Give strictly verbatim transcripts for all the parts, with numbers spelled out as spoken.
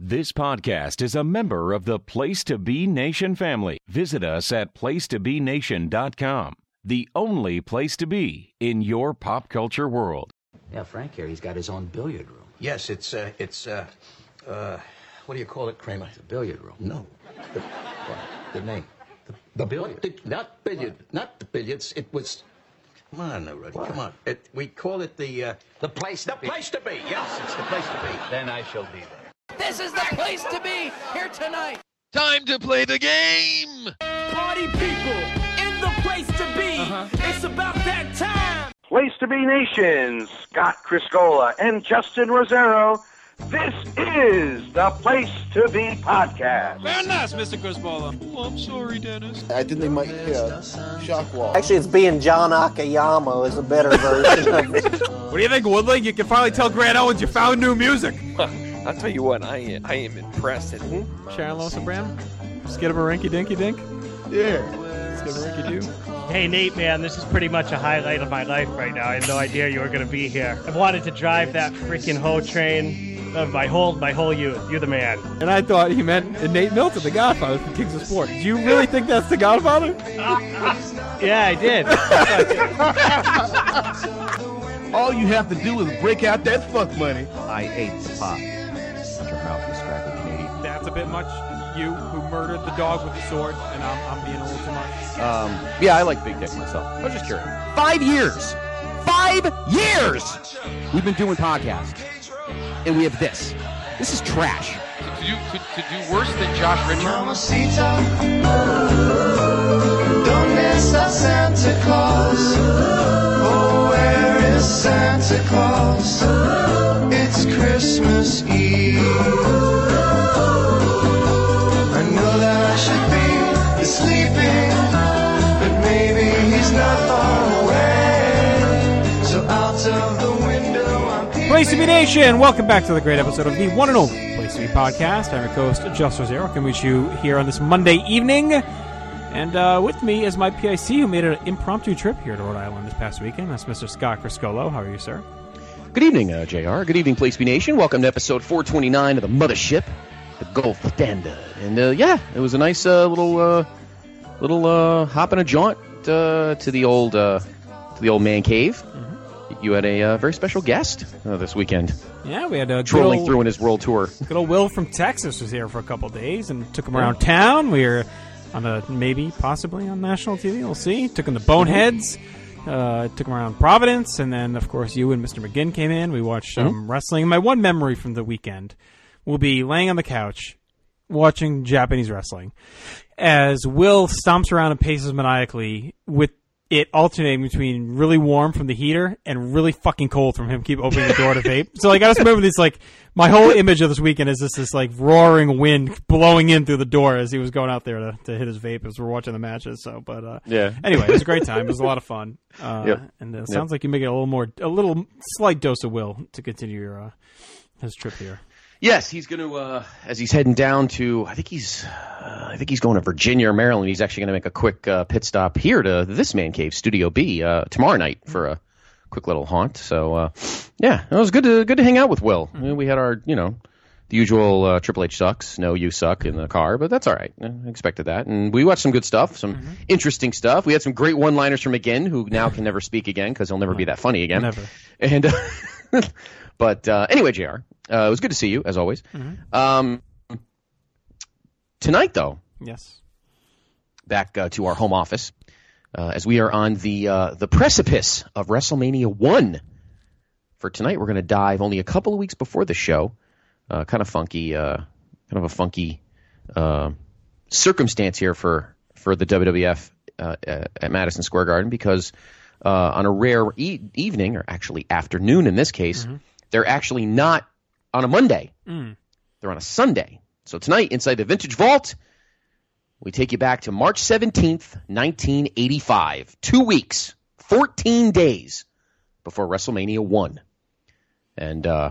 This podcast is a member of the Place to Be Nation family. Visit us at place to be nation dot com, the only place to be in your pop culture world. Yeah, Frank here, he's got his own billiard room. Yes, it's, uh, it's, uh, uh, what do you call it, Kramer? It's a billiard room. No. The, what? The name. The, the billiard. The, not billiard. Not the billiards. It was... Come on, now, Rudy. Come on. It, we call it the, uh... The place to the be. The place to be. Yes, it's the place to be. Then I shall be there. This is the place to be here tonight. Time to play the game. Party people in the place to be. Uh-huh. It's about that time. Place to Be Nation, Scott Criscola and Justin Rosero. This is the Place to Be podcast. Very nice, Mister Criscola. Oh, I'm sorry, Dennis. I think they might hit shock wall. Actually, it's being John Akiyama is a better version of it. What do you think, Woodley? You can finally tell Grant Owens you found new music. I'll tell you what, I I am impressed. Mm-hmm. Sharon Lois Abraham? Skidamarinky Dinky Dink? Yeah. Skidamarinky Doo? Hey, Nate, man, this is pretty much a highlight of my life right now. I had no idea you were going to be here. I've wanted to drive that freaking Ho train of my whole, my whole youth. You're the man. And I thought he meant Nate Milton, the Godfather from Kings of Sport. Do you really think that's the Godfather? Yeah, I did. All you have to do is break out that fuck money. I ate the pop. Your mouth is scrappy, Canadian. That's a bit much. You who murdered the dog with the sword, and I'm, I'm being a little too much. Um, yeah, I like Big Dick myself. I was just curious. Five years! Five years! We've been doing podcasts. And we have this. This is trash. To do, to, to do worse than Josh Richard? Mamacita, ¿dónde está Santa Claus? Oh, where is Santa Claus? It's Christmas Eve. I know that I should be sleeping, but maybe he's not far away. So out of the window I'm peeping. Place to Be Nation, welcome back to the great episode of the one and only Place to Be podcast. I'm your host, Justin Rosero. I can reach you here on this Monday evening. And uh, with me is my P I C who made an impromptu trip here to Rhode Island this past weekend. That's Mister Scott Criscola. How are you, sir? Good evening, uh, J R. Good evening, Place to Be Nation. Welcome to episode four twenty-nine of the Mothership, the Gulf Standard. And uh, yeah, it was a nice uh, little uh, little uh, hop and a jaunt uh, to the old uh, to the old man cave. Mm-hmm. You had a uh, very special guest uh, this weekend. Yeah, we had a trolling old, through in his world tour. Good old Will from Texas was here for a couple of days and took him around town. We were on a maybe, possibly on national T V. We'll see. Took him to Boneheads. Uh, took him around Providence, and then of course you and Mister McGinn came in. We watched some mm-hmm. wrestling. My one memory from the weekend will be laying on the couch watching Japanese wrestling as Will stomps around and paces maniacally with it alternating between really warm from the heater and really fucking cold from him keep opening the door to vape. So like I just remember this, like my whole image of this weekend is this this like roaring wind blowing in through the door as he was going out there to, to hit his vape as we're watching the matches. So, but uh, yeah. Anyway, it was a great time. It was a lot of fun. Uh, yep. And it uh, yep. sounds like you make it a little more, a little slight dose of Will to continue your uh, his trip here. Yes, he's going to, uh, as he's heading down to, I think he's, uh, I think he's going to Virginia or Maryland. He's actually going to make a quick uh, pit stop here to this man cave, Studio B, uh, tomorrow night for a quick little haunt. So, uh, yeah, it was good to good to hang out with Will. I mean, we had our, you know, the usual uh, Triple H sucks, no, you suck in the car, but that's all right. I expected that. And we watched some good stuff, some mm-hmm. interesting stuff. We had some great one-liners from McGinn, who now can never speak again because he'll never be that funny again. Never. And, uh, but uh, anyway, J R. Uh, it was good to see you, as always. Mm-hmm. Um, tonight, though, yes, back uh, to our home office, uh, as we are on the uh, the precipice of WrestleMania one. For tonight, we're going to dive only a couple of weeks before the show. Uh, kind of funky, uh, kind of a funky uh, circumstance here for for the W W F uh, at Madison Square Garden, because uh, on a rare e- evening, or actually afternoon in this case, mm-hmm. they're actually not on a Monday. Mm. They're on a Sunday. So tonight, inside the Vintage Vault, we take you back to March seventeenth, nineteen eighty-five. Two weeks, fourteen days before WrestleMania one. And uh,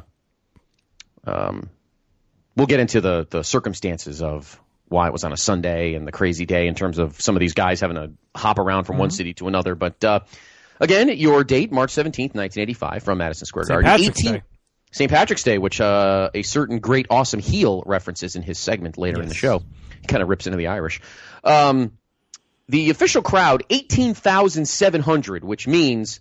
um, we'll get into the, the circumstances of why it was on a Sunday and the crazy day in terms of some of these guys having to hop around from mm-hmm. one city to another. But uh, again, your date, March seventeenth, nineteen eighty-five, from Madison Square Saint Garden. Patrick's Day. Saint Patrick's Day, which uh, a certain great, awesome heel references in his segment later yes. in the show. He kind of rips into the Irish. Um, the official crowd, eighteen thousand seven hundred, which means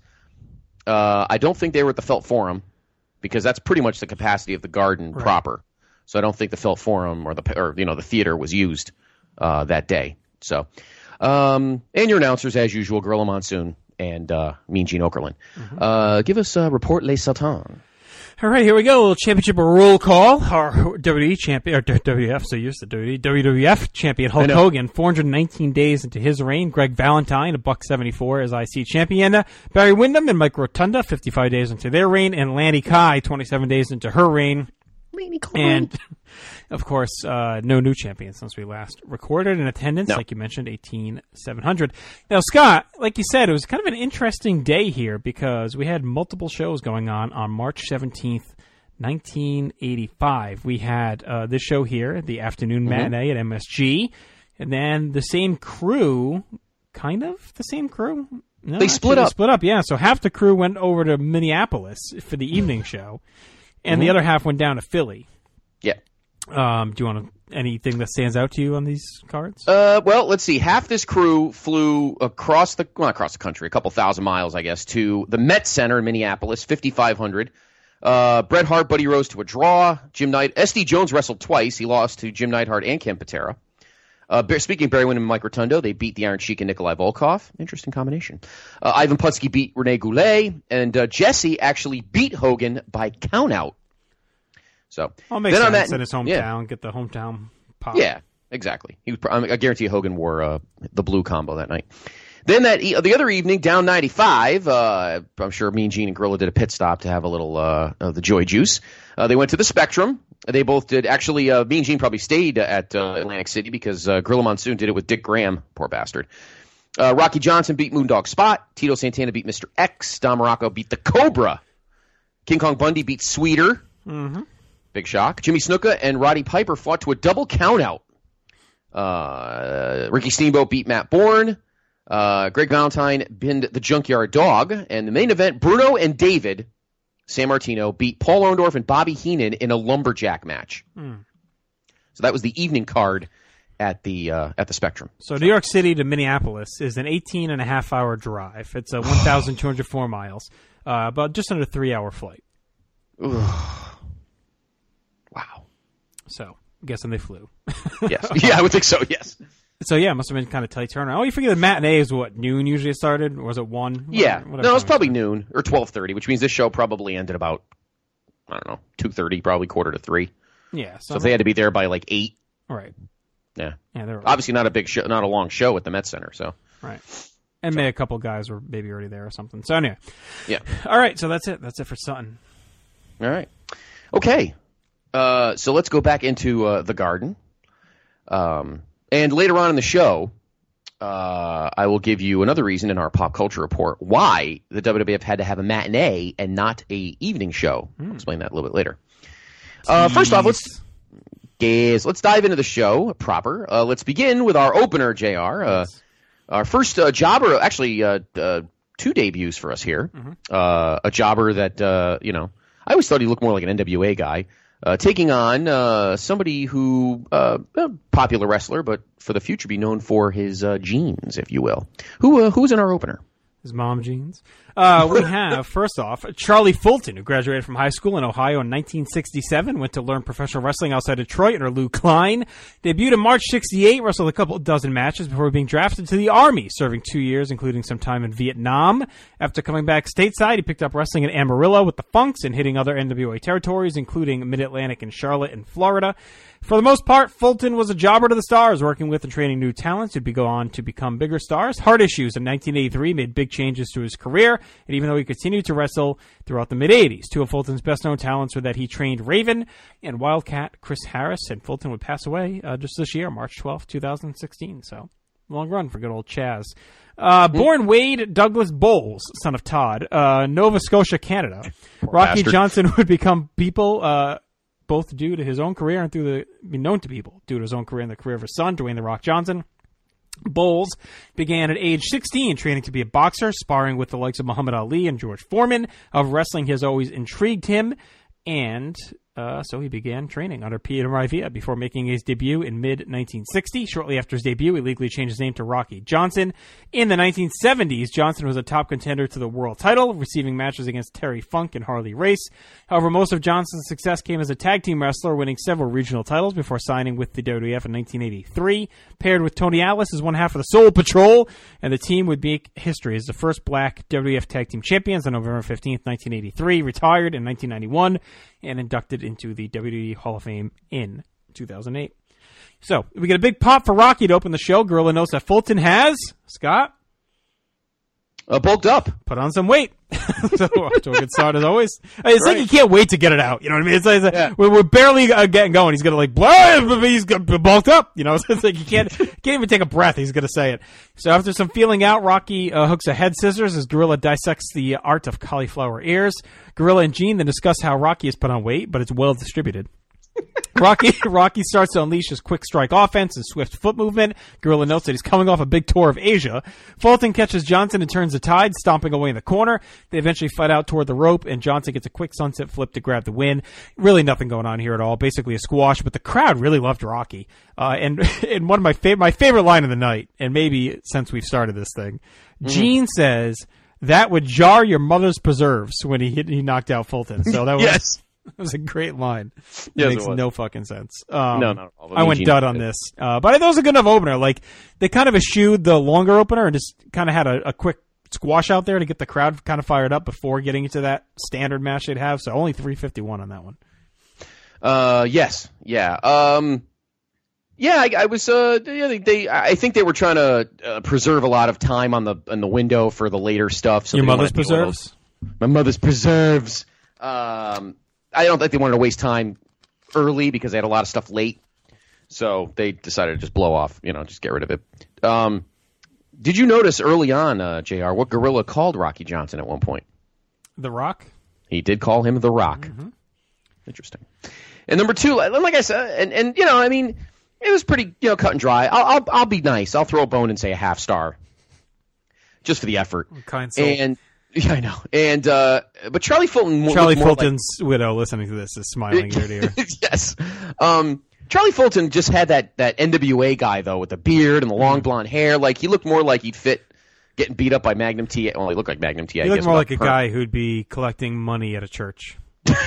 uh, I don't think they were at the Felt Forum because that's pretty much the capacity of the Garden right. proper. So I don't think the Felt Forum or the or you know the theater was used uh, that day. So, um, and your announcers as usual, Gorilla Monsoon and uh, Mean Gene Okerlund. Mm-hmm. Uh, give us a report, Les Sultans. All right, here we go. A little championship roll call. Our W W E champion, or W W F, so used to W W E, W W F champion Hulk Hogan, four hundred nineteen days into his reign. Greg Valentine, a buck seventy-four as I C champion. Barry Windham and Mike Rotunda, fifty-five days into their reign. And Lanny Kai, twenty-seven days into her reign. Lanny Kai. And, of course, uh, no new champion since we last recorded. In attendance, no. like you mentioned, eighteen thousand seven hundred. Now, Scott, like you said, it was kind of an interesting day here because we had multiple shows going on on March seventeenth, nineteen eighty-five. We had uh, this show here, the afternoon mm-hmm. matinee at M S G, and then the same crew, kind of the same crew? No, they split up. They split up, yeah. So half the crew went over to Minneapolis for the evening show, and mm-hmm. the other half went down to Philly. Yeah. Um, do you want to, anything that stands out to you on these cards? Uh, well, let's see. Half this crew flew across the, well, across the country, a couple thousand miles, I guess, to the Met Center in Minneapolis, fifty-five hundred. Uh, Bret Hart, Buddy Rose to a draw. Jim Knight, S D Jones wrestled twice. He lost to Jim Neidhart and Ken Patera. Uh, speaking of Barry Windham and Mike Rotundo, they beat the Iron Sheik and Nikolai Volkov. Interesting combination. Uh, Ivan Putski beat Rene Goulet, and uh, Jesse actually beat Hogan by countout. So well, makes then sense. On that, in his hometown, yeah. get the hometown pop. Yeah, exactly. He was, I guarantee Hogan wore uh, the blue combo that night. Then that e- the other evening, down ninety-five, uh, I'm sure Mean Gene and Gorilla did a pit stop to have a little uh, of the Joy Juice. Uh, they went to the Spectrum. They both did. Actually, uh, Mean Gene probably stayed at uh, Atlantic City because uh, Gorilla Monsoon did it with Dick Graham, poor bastard. Uh, Rocky Johnson beat Moondog Spot. Tito Santana beat Mister X. Don Morocco beat the Cobra. King Kong Bundy beat Sweeter. Mm-hmm. Big shock. Jimmy Snuka and Roddy Piper fought to a double countout. Uh, Ricky Steamboat beat Matt Bourne. Uh, Greg Valentine pinned the Junkyard Dog. And the main event, Bruno and David San Martino beat Paul Orndorff and Bobby Heenan in a lumberjack match. Mm. So that was the evening card at the uh, at the Spectrum. So New York City to Minneapolis is an eighteen and a half hour drive. It's a one thousand two hundred four miles, uh, about just under a three hour flight. Wow. So, I'm guessing they flew. Yes. Yeah, I would think so, yes. So, yeah, it must have been kind of tight turnaround. Oh, you forget the matinee is what, noon usually started? Or was it one? Yeah. What, no, it was probably noon or twelve thirty, which means this show probably ended about, I don't know, two thirty, probably quarter to three. Yeah. So, if they had to be there by like eight. Right. Yeah. Yeah, they were obviously not a big show, not a long show at the Met Center, so. Right. And so. Maybe a couple guys were maybe already there or something. So, anyway. Yeah. All right, so that's it. That's it for Sutton. All right. Okay. Uh, so let's go back into uh, the Garden. Um, and later on in the show, uh, I will give you another reason in our pop culture report why the W W F had to have a matinee and not a evening show. Mm. I'll explain that a little bit later. Uh, first off, let's guys, let's dive into the show proper. Uh, let's begin with our opener, J R. Uh, yes. Our first uh, jobber, actually uh, uh, two debuts for us here. Mm-hmm. Uh, a jobber that, uh, you know, I always thought he looked more like an N W A guy. Uh, taking on uh, somebody who, uh, a popular wrestler, but for the future be known for his uh, jeans, if you will. Who uh, who was in our opener? His mom jeans. Uh, we have, first off, Charlie Fulton, who graduated from high school in Ohio in nineteen sixty-seven, went to learn professional wrestling outside Detroit under Lou Klein. Debuted in March sixty-eight, wrestled a couple dozen matches before being drafted to the Army, serving two years, including some time in Vietnam. After coming back stateside, he picked up wrestling in Amarillo with the Funks and hitting other N W A territories, including Mid-Atlantic and Charlotte and Florida. For the most part, Fulton was a jobber to the stars, working with and training new talents who'd go on to become bigger stars. Heart issues in nineteen eighty-three made big changes to his career, and even though he continued to wrestle throughout the mid-eighties, two of Fulton's best-known talents were that he trained Raven and Wildcat Chris Harris, and Fulton would pass away uh, just this year, March twelfth, twenty sixteen. So, long run for good old Chaz. Uh, born Wade Douglas Bowles, son of Todd, uh, Nova Scotia, Canada. Poor Rocky bastard. Johnson would become people... Uh, both due to his own career and through the, be known to people, due to his own career and the career of his son, Dwayne The Rock Johnson. Bowles began at age sixteen training to be a boxer, sparring with the likes of Muhammad Ali and George Foreman. Of wrestling has always intrigued him. And uh, so he began training under Peter Maivia before making his debut in mid nineteen sixty. Shortly after his debut, he legally changed his name to Rocky Johnson. In the nineteen seventies, Johnson was a top contender to the world title, receiving matches against Terry Funk and Harley Race. However, most of Johnson's success came as a tag team wrestler, winning several regional titles before signing with the W W F in nineteen eighty-three. Paired with Tony Atlas as one half of the Soul Patrol, and the team would make history as the first black W W F Tag Team Champions on November fifteenth, nineteen eighty-three, retired in nineteen ninety-one, and inducted into the W W E Hall of Fame in two thousand eight. So, we get a big pop for Rocky to open the show. Gorilla notes that Fulton has, Scott? Uh, bulked up. Put on some weight. So, off to a good start as always. It's right. Like he can't wait to get it out. You know what I mean? It's like, it's like yeah. we're, we're barely uh, getting going. He's going to like, blah, he's bulked up. You know, it's like he can't, can't even take a breath. He's going to say it. So after some feeling out, Rocky uh, hooks a head scissors as Gorilla dissects the art of cauliflower ears. Gorilla and Gene then discuss how Rocky has put on weight, but it's well distributed. Rocky Rocky starts to unleash his quick strike offense and swift foot movement. Gorilla notes that he's coming off a big tour of Asia. Fulton catches Johnson and turns the tide, stomping away in the corner. They eventually fight out toward the rope, and Johnson gets a quick sunset flip to grab the win. Really nothing going on here at all. Basically a squash, but the crowd really loved Rocky. Uh, and and one of my favorite my favorite line of the night, and maybe since we've started this thing, mm-hmm. Gene says that would jar your mother's preserves when he hit he knocked out Fulton. So that was. Yes. That was a great line. It yes, makes it was. no fucking sense. Um, no, no. I went dud on this. Uh, but I thought it was a good enough opener. Like, they kind of eschewed the longer opener and just kind of had a, a quick squash out there to get the crowd kind of fired up before getting into that standard match they'd have. So only three fifty-one on that one. Uh, yes. Yeah. Um, yeah, I, I was, uh, they, they, I think they were trying to uh, preserve a lot of time on the, on the window for the later stuff. So Your mother's preserves? My mother's preserves. Um, I don't think they wanted to waste time early because they had a lot of stuff late. So they decided to just blow off, you know, just get rid of it. Um, did you notice early on, uh, J R, what Gorilla called Rocky Johnson at one point? The Rock? He did call him The Rock. Mm-hmm. Interesting. And number two, like I said, and, and you know, I mean, it was pretty, you know, cut and dry. I'll, I'll, I'll be nice. I'll throw a bone and say a half star. Just for the effort. Kind soul. And... Yeah, I know. And uh, but Charlie Fulton, Charlie Fulton's like, widow, listening to this, is smiling ear to ear. Yes. Um, Charlie Fulton just had that, that N W A guy though, with the beard and the long blonde hair. Like he looked more like he'd fit getting beat up by Magnum T A. Well, he looked like Magnum T A. He looked guess, more like a per- guy who'd be collecting money at a church.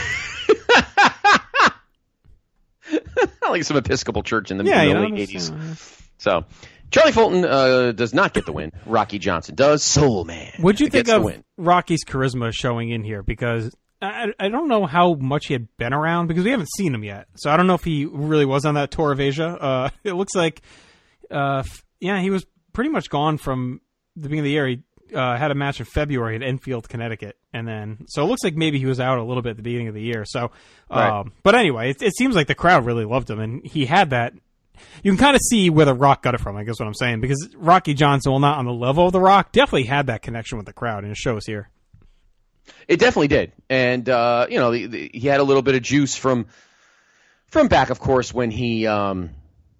Like some Episcopal church in the, yeah, in the you know, late eighties. So. Charlie Fulton uh, does not get the win. Rocky Johnson does. Soul Man. What'd you think of Rocky's charisma showing in here? Because I, I don't know how much he had been around because we haven't seen him yet. So I don't know if he really was on that tour of Asia. Uh, it looks like, uh, yeah, he was pretty much gone from the beginning of the year. He uh, had a match in February at Enfield, Connecticut, and then so it looks like maybe he was out a little bit at the beginning of the year. So, um, right. But anyway, it, it seems like the crowd really loved him, and he had that. You can kind of see where The Rock got it from, I guess what I'm saying, because Rocky Johnson, while not on the level of The Rock, definitely had that connection with the crowd, and it shows here. It definitely did. And, uh, you know, the, the, he had a little bit of juice from from back, of course, when he, um,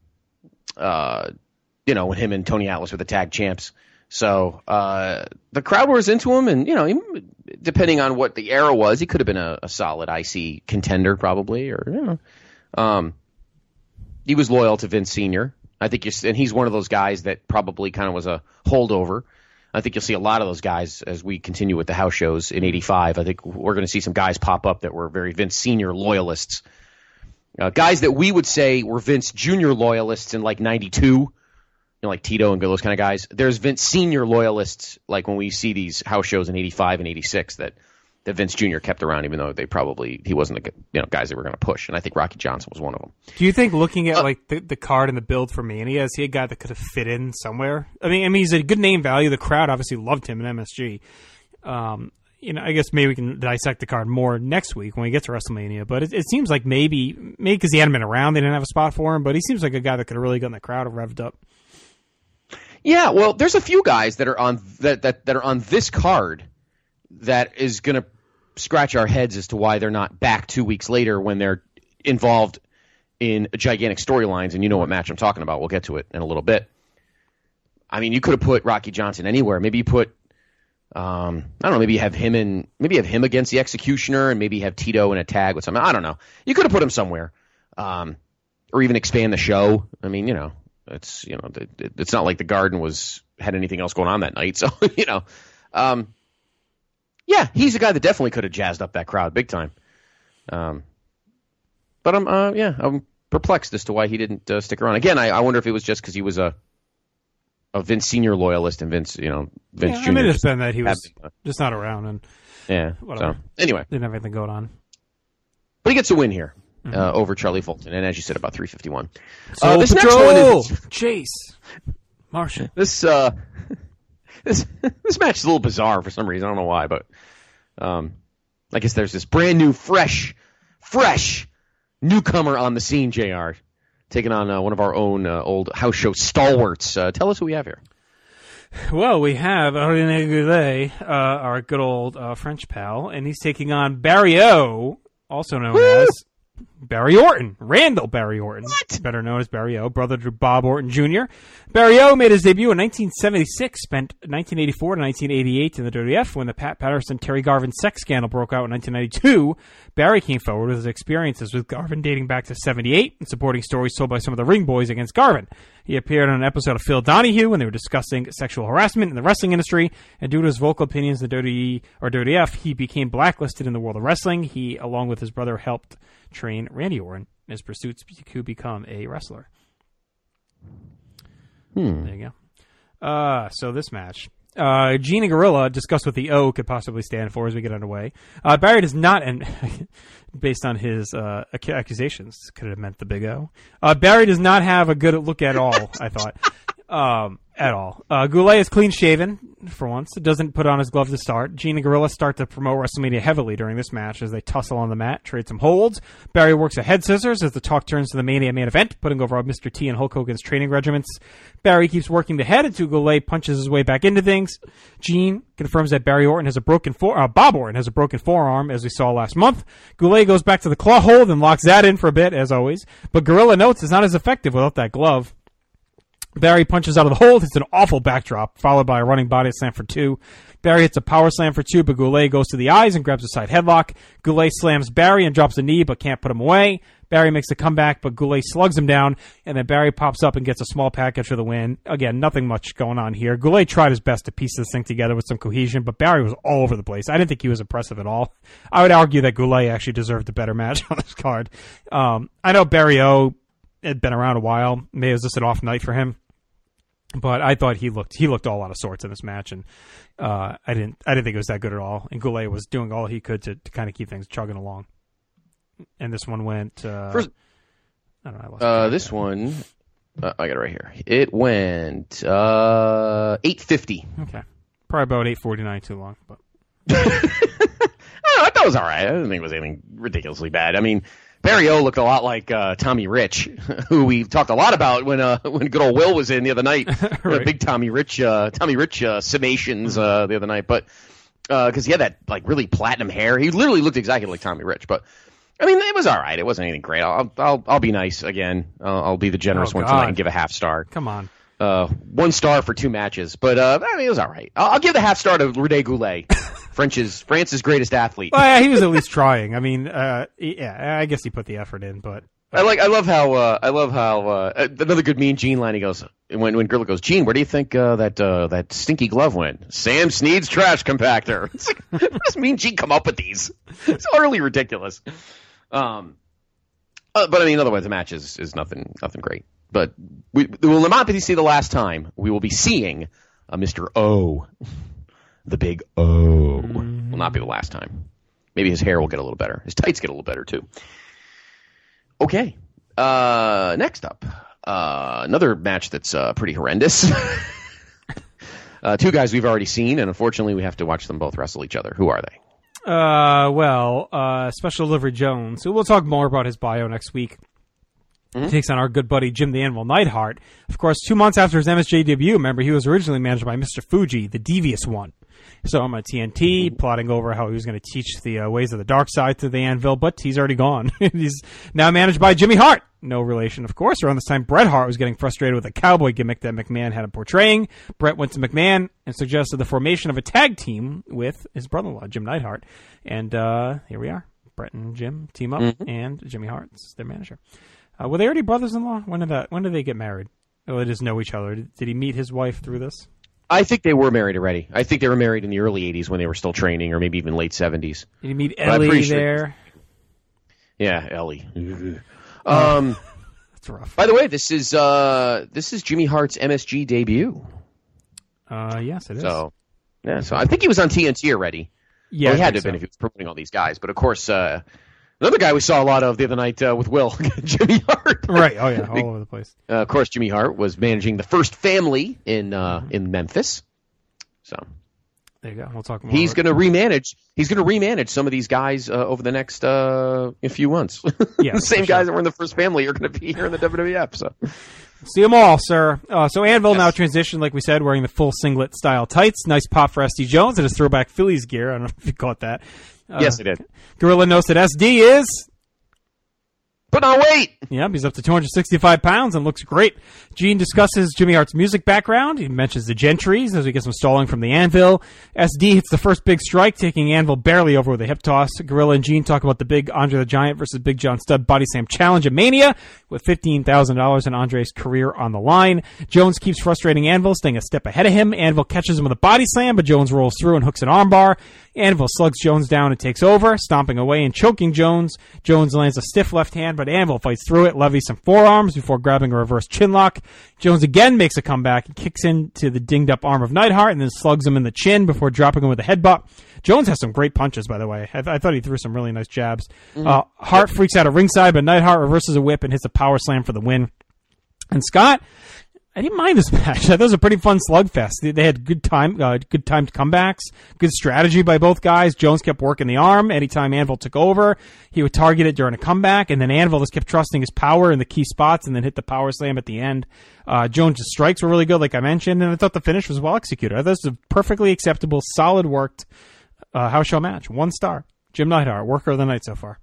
uh, you know, when him and Tony Atlas were the tag champs. So uh, the crowd was into him, and, you know, he, depending on what the era was, he could have been a, a solid I C contender probably, or, you know. Um, He was loyal to Vince Senior I think, you're, and he's one of those guys that probably kind of was a holdover. I think you'll see a lot of those guys as we continue with the house shows in eighty-five. I think we're going to see some guys pop up that were very Vince Senior loyalists. Uh, guys that we would say were Vince Junior loyalists in like ninety-two, you know, like Tito and those kind of guys. There's Vince Senior loyalists, like when we see these house shows in eighty-five and eighty-six that that Vince Junior kept around, even though they probably he wasn't the you know guys they were going to push, and I think Rocky Johnson was one of them. Do you think looking at uh, like the, the card and the build for Mania, is he a guy that could have fit in somewhere? I mean, I mean he's a good name value. The crowd obviously loved him in M S G. Um, you know, I guess maybe we can dissect the card more next week when we get to WrestleMania. But it, it seems like maybe maybe because he hadn't been around, they didn't have a spot for him. But he seems like a guy that could have really gotten the crowd revved up. Yeah, well, there's a few guys that are on that that, that are on this card that is going to scratch our heads as to why they're not back two weeks later when they're involved in gigantic storylines, and you know what match I'm talking about. We'll get to it in a little bit. I mean, you could have put Rocky Johnson anywhere. Maybe you put Um, I don't know. Maybe you have him in. Maybe you have him against the Executioner, and maybe you have Tito in a tag with something. I don't know. You could have put him somewhere, um, or even expand the show. I mean, you know, it's you know, it, it's not like the Garden was had anything else going on that night. So you know, um, yeah, he's a guy that definitely could have jazzed up that crowd big time. Um, but I'm, uh, yeah, I'm perplexed as to why he didn't uh, stick around. Again, I, I wonder if it was just because he was a. A Vince Senior loyalist and Vince, you know, Vince yeah, Junior I mean, it's been that he was had, uh, just not around and yeah. whatever. So anyway, didn't have anything going on. But he gets a win here mm-hmm. uh, over Charlie Fulton, and as you said, about three fifty-one. So uh, this Patrol! next one is Chase Marshall. This uh, this this match is a little bizarre for some reason. I don't know why, but um, I guess there's this brand new, fresh, fresh newcomer on the scene. J R. Taking on uh, one of our own uh, old house show stalwarts. Uh, tell us who we have here. Well, we have René Goulet, uh, our good old uh, French pal, and he's taking on Barry O, also known Woo! as Barry Orton, Randall Barry Orton, what? better known as Barry O, brother to Bob Orton Junior Barry O made his debut in nineteen seventy-six, spent nineteen eighty-four to nineteen eighty-eight in the W W F. When the Pat Patterson-Terry Garvin sex scandal broke out in nineteen ninety-two, Barry came forward with his experiences with Garvin dating back to seventy-eight and supporting stories told by some of the ring boys against Garvin. He appeared on an episode of Phil Donahue when they were discussing sexual harassment in the wrestling industry, and due to his vocal opinions in the W W E or W W F, he became blacklisted in the world of wrestling. He, along with his brother, helped train Randy Orton in his pursuits to become a wrestler. Hmm. There you go. Uh, so this match. Uh, Gene and Gorilla discussed what the O could possibly stand for as we get underway. Uh, Barry does not, and based on his uh, accusations, could have meant the big O. Uh, Barry does not have a good look at all, I thought. Um, at all. Uh, Goulet is clean-shaven, for once. Doesn't put on his glove to start. Gene and Gorilla start to promote WrestleMania heavily during this match as they tussle on the mat, trade some holds. Barry works a head scissors as the talk turns to the Mania main event, putting over Mister T and Hulk Hogan's training regiments. Barry keeps working the head until Goulet punches his way back into things. Gene confirms that Barry Orton has a broken fore- uh, Bob Orton has a broken forearm, as we saw last month. Goulet goes back to the claw hold and locks that in for a bit, as always. But Gorilla notes it's not as effective without that glove. Barry punches out of the hold, hits an awful backdrop, followed by a running body slam for two. Barry hits a power slam for two, but Goulet goes to the eyes and grabs a side headlock. Goulet slams Barry and drops a knee, but can't put him away. Barry makes a comeback, but Goulet slugs him down, and then Barry pops up and gets a small package for the win. Again, nothing much going on here. Goulet tried his best to piece this thing together with some cohesion, but Barry was all over the place. I didn't think he was impressive at all. I would argue that Goulet actually deserved a better match on this card. Um, I know Barry O had been around a while. Maybe it was just an off night for him. But I thought he looked he looked all out of sorts in this match, and uh, I didn't I didn't think it was that good at all. And Goulet was doing all he could to, to kind of keep things chugging along. And this one went. Uh, First, I don't know. I lost uh, this one, uh, I got it right here. It went uh, eight fifty. Okay, probably about eight forty nine. Too long, but I thought it was all right. I didn't think it was anything ridiculously bad. I mean, Barry O looked a lot like uh, Tommy Rich, who we talked a lot about when uh, when good old Will was in the other night. Right. Big Tommy Rich, uh, Tommy Rich uh, summations uh, the other night, but because uh, he had that like really platinum hair, he literally looked exactly like Tommy Rich. But I mean, it was all right. It wasn't anything great. I'll I'll I'll be nice again. I'll, I'll be the generous Oh, one God. tonight and give a half star. Come on. Uh, one star for two matches, but uh, I mean, it was all right. I'll, I'll give the half star to René Goulet, French's France's greatest athlete. Well, yeah, he was at least trying. I mean, uh, yeah, I guess he put the effort in, but I like. I love how. Uh, I love how. Uh, another good Mean Gene line. He goes when when Gorilla goes, Gene, where do you think uh, that uh, that stinky glove went? Sam Snead's trash compactor. It's like, where does Mean Gene come up with these? It's utterly ridiculous. Um, uh, but I mean, otherwise the match is, is nothing nothing great. But we, we will not be see the last time. We will be seeing uh, Mister O, the big O. Mm. Will not be the last time. Maybe his hair will get a little better. His tights get a little better too. Okay. Uh, next up, uh, another match that's uh, pretty horrendous. uh, two guys we've already seen, and unfortunately we have to watch them both wrestle each other. Who are they? Uh, well, uh, Special Delivery Jones. So we'll talk more about his bio next week. Mm-hmm. He takes on our good buddy Jim the Anvil Neidhart. Of course, two months after his M S J debut, remember, he was originally managed by Mister Fuji, the devious one. So I'm on T N T, plotting over how he was going to teach the uh, ways of the dark side to the Anvil, but he's already gone. He's now managed by Jimmy Hart. no relation, of course. Around this time, Bret Hart was getting frustrated with the cowboy gimmick that McMahon had him portraying. Bret went to McMahon and suggested the formation of a tag team with his brother-in-law, Jim Neidhart. And uh, here we are. Bret and Jim team up, mm-hmm. and Jimmy Hart's their manager. Uh, were they already brothers-in-law? When did that? When did they get married? Or they just know each other? Did, did he meet his wife through this? I think they were married already. I think they were married in the early eighties when they were still training, or maybe even late seventies. Did you meet Ellie there? Sure. Yeah, Ellie. um, That's rough. By the way, this is uh, this is Jimmy Hart's M S G debut. Uh, yes, it is. So, yeah, so I think he was on T N T already. Yeah, well, he I had to have so. been if he was promoting all these guys. But of course, uh, another guy we saw a lot of the other night uh, with Will, Jimmy Hart. Right. Oh yeah, all over the place. Uh, of course, Jimmy Hart was managing the First Family in uh, mm-hmm. in Memphis. So there you go. We'll talk more. He's going to remanage. He's going to remanage some of these guys uh, over the next uh, few months. Yeah, the same sure. guys that were in the First Family are going to be here in the W W F. So see them all, sir. Uh, so Anvil yes. now transitioned, like we said, wearing the full singlet style tights. Nice pop for S D Jones and his throwback Phillies gear. I don't know if you caught that. Uh, yes, I did. Gorilla knows that S D is. Put on weight. Yep, he's up to two hundred sixty-five pounds and looks great. Gene discusses Jimmy Hart's music background. He mentions the Gentrys as we get some stalling from the Anvil. S D hits the first big strike, taking Anvil barely over with a hip toss. Gorilla and Gene talk about the big Andre the Giant versus Big John Studd Body Slam Challenge at Mania with fifteen thousand dollars in Andre's career on the line. Jones keeps frustrating Anvil, staying a step ahead of him. Anvil catches him with a body slam, but Jones rolls through and hooks an armbar. Anvil slugs Jones down and takes over, stomping away and choking Jones. Jones lands a stiff left hand, but Anvil fights through it, levies some forearms before grabbing a reverse chinlock. Jones again makes a comeback and kicks into the dinged-up arm of Neidhart and then slugs him in the chin before dropping him with a headbutt. Jones has some great punches, by the way. I, th- I thought he threw some really nice jabs. Mm-hmm. Uh, Hart freaks out at ringside, but Neidhart reverses a whip and hits a power slam for the win. And Scott, I didn't mind this match. I thought it was a pretty fun slugfest. They, they had good time, uh, good timed comebacks, good strategy by both guys. Jones kept working the arm. Anytime Anvil took over, he would target it during a comeback, and then Anvil just kept trusting his power in the key spots and then hit the power slam at the end. Uh, Jones' strikes were really good, like I mentioned, and I thought the finish was well executed. I thought this was a perfectly acceptable, solid worked uh, house show match. One star. Jim Neidhart, worker of the night so far.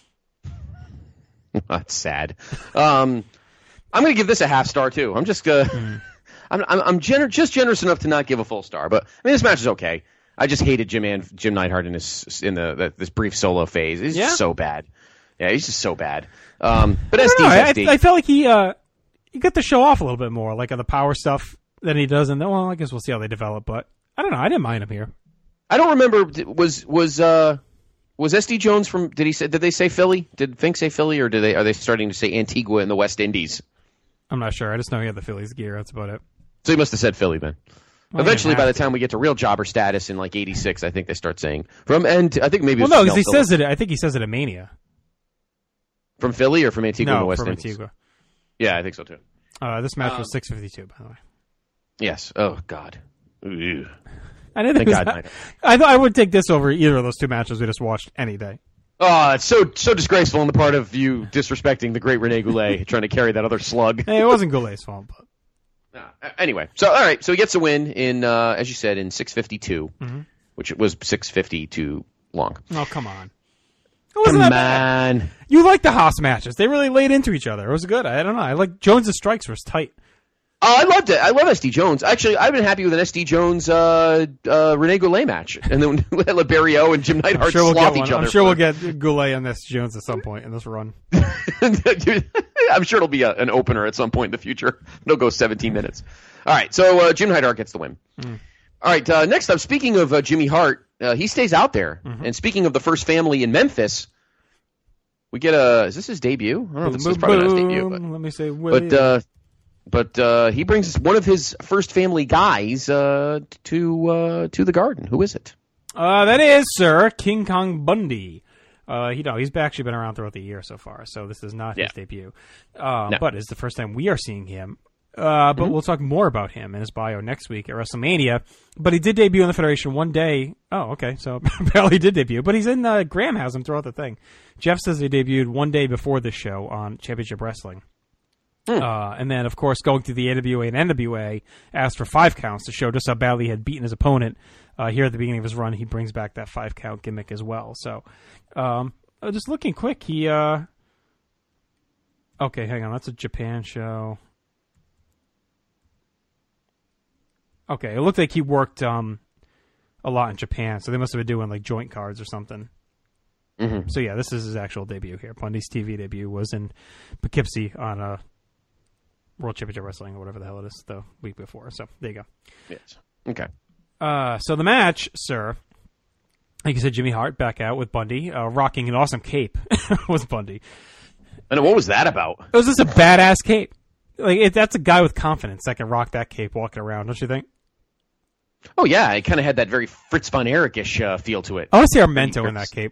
That's sad. Um... I'm going to give this a half star too. I'm just uh, mm. I'm I'm, I'm gener- just generous enough to not give a full star, but I mean this match is okay. I just hated Jim and Jim Neidhart in this in the, the this brief solo phase. He's yeah? just so bad. Yeah, he's just so bad. Um, but I S D's I, S D. I, I felt like he uh, he got the show off a little bit more, like on the power stuff than he does. And well, I guess we'll see how they develop. But I don't know. I didn't mind him here. I don't remember. Was was uh. Was S D Jones from? Did he say? Did they say Philly? Did Fink say Philly, or did they? Are they starting to say Antigua in the West Indies? I'm not sure. I just know he had the Phillies gear. That's about it. So he must have said Philly then. Well, Eventually, by the time we get to real jobber status in like eighty-six, I think they start saying from. And I think maybe. Well, no, because he Philly. says it. I think he says it at Mania. From Philly or from Antigua no, in the West from Indies? Antigua. Yeah, I think so too. Uh, this match um, was six fifty-two, by the way. Yes. Oh God. Ew. I didn't think Thank it was God, that, I thought I would take this over either of those two matches we just watched any day. Oh, it's so so disgraceful on the part of you disrespecting the great Rene Goulet, trying to carry that other slug. Hey, it wasn't Goulet's fault, but uh, anyway. So all right, so he gets a win in, uh, as you said, in six fifty-two, mm-hmm. which was six fifty-two long. Oh come on, it wasn't come that on. Bad. You like the Haas matches? They really laid into each other. It was good. I don't know. I like Jones' strikes were tight. Oh, I loved it. I love S D Jones. Actually, I've been happy with an S D Jones uh, uh, Rene Goulet match, and then Liberio and Jim Neidhart sure we'll sloth each other. I'm sure for... we'll get Goulet and S D Jones at some point in this run. I'm sure it'll be a, an opener at some point in the future. It'll go seventeen minutes. All right, so uh, Jim Neidhart gets the win. Mm. All right, uh, next up, speaking of uh, Jimmy Hart, uh, he stays out there. Mm-hmm. And speaking of the First Family in Memphis, we get a. Is this his debut? I don't know if this is probably not his debut, but let me say, but. Uh, But uh, he brings one of his First Family guys uh, to uh, to the Garden. Who is it? Uh, that is, sir, King Kong Bundy. Uh, you know, he's actually been around throughout the year so far, so this is not yeah. his debut. Uh, no. But it's the first time we are seeing him. Uh, but mm-hmm. we'll talk more about him in his bio next week at WrestleMania. But he did debut in the Federation one day. Oh, okay, so apparently he did debut. But he's in uh, Graham has him throughout the thing. Jeff says he debuted one day before this show on Championship Wrestling. Hmm. Uh, and then, of course, going through the A W A and N W A, asked for five counts to show just how badly he had beaten his opponent. Uh, here at the beginning of his run, he brings back that five count gimmick as well. So, um, just looking quick, he uh, Okay, hang on. That's a Japan show. Okay, it looked like he worked um, a lot in Japan, so they must have been doing like joint cards or something. Mm-hmm. So yeah, this is his actual debut here. Bundy's T V debut was in Poughkeepsie on a World Championship Wrestling or whatever the hell it is the week before. So there you go. Yes. Okay. Uh, so the match, sir, like you said, Jimmy Hart back out with Bundy, uh, rocking an awesome cape was Bundy. And what was that about? It was just a badass cape. Like it, that's a guy with confidence that can rock that cape walking around, don't you think? Oh yeah, it kind of had that very Fritz von Erich-ish uh, feel to it. I want to see Armento in that cape.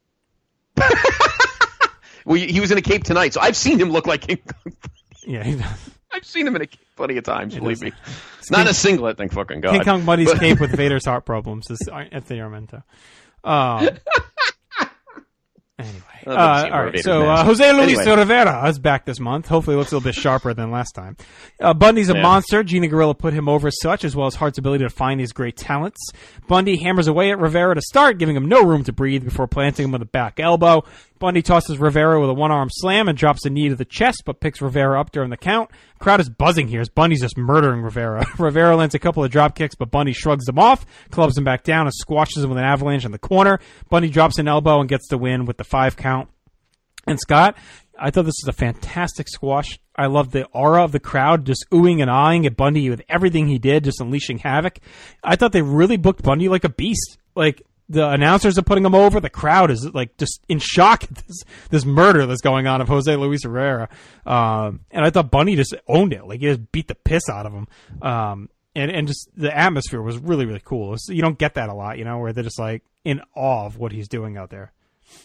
Well, he was in a cape tonight, so I've seen him look like King Kong. Yeah, he does. I've seen him in a cape plenty of times, He believe does. me. Not in a singlet, thank fucking God. King Kong Bundy's But- cape with Vader's heart problems is Anthony Armento. Um, anyway. I'd love to Uh, see more all of right, Vader's so uh, mask. Jose Luis Anyway. Rivera is back this month. Hopefully, it looks a little bit sharper than last time. Uh, Bundy's a Yeah. monster. Gina Gorilla put him over as such, as well as Hart's ability to find these great talents. Bundy hammers away at Rivera to start, giving him no room to breathe before planting him with a back elbow. Bundy tosses Rivera with a one-arm slam and drops a knee to the chest, but picks Rivera up during the count. Crowd is buzzing here as Bundy's just murdering Rivera. Rivera lands a couple of drop kicks, but Bundy shrugs them off, clubs him back down, and squashes him with an avalanche in the corner. Bundy drops an elbow and gets the win with the five count. And Scott, I thought this was a fantastic squash. I love the aura of the crowd just oohing and ahhing at Bundy with everything he did, just unleashing havoc. I thought they really booked Bundy like a beast. Like, the announcers are putting him over. The crowd is like just in shock at this, this murder that's going on of Jose Luis Rivera. Um, and I thought Bundy just owned it. Like, he just beat the piss out of him. Um, and, and just the atmosphere was really, really cool. It's, you don't get that a lot, you know, where they're just like in awe of what he's doing out there.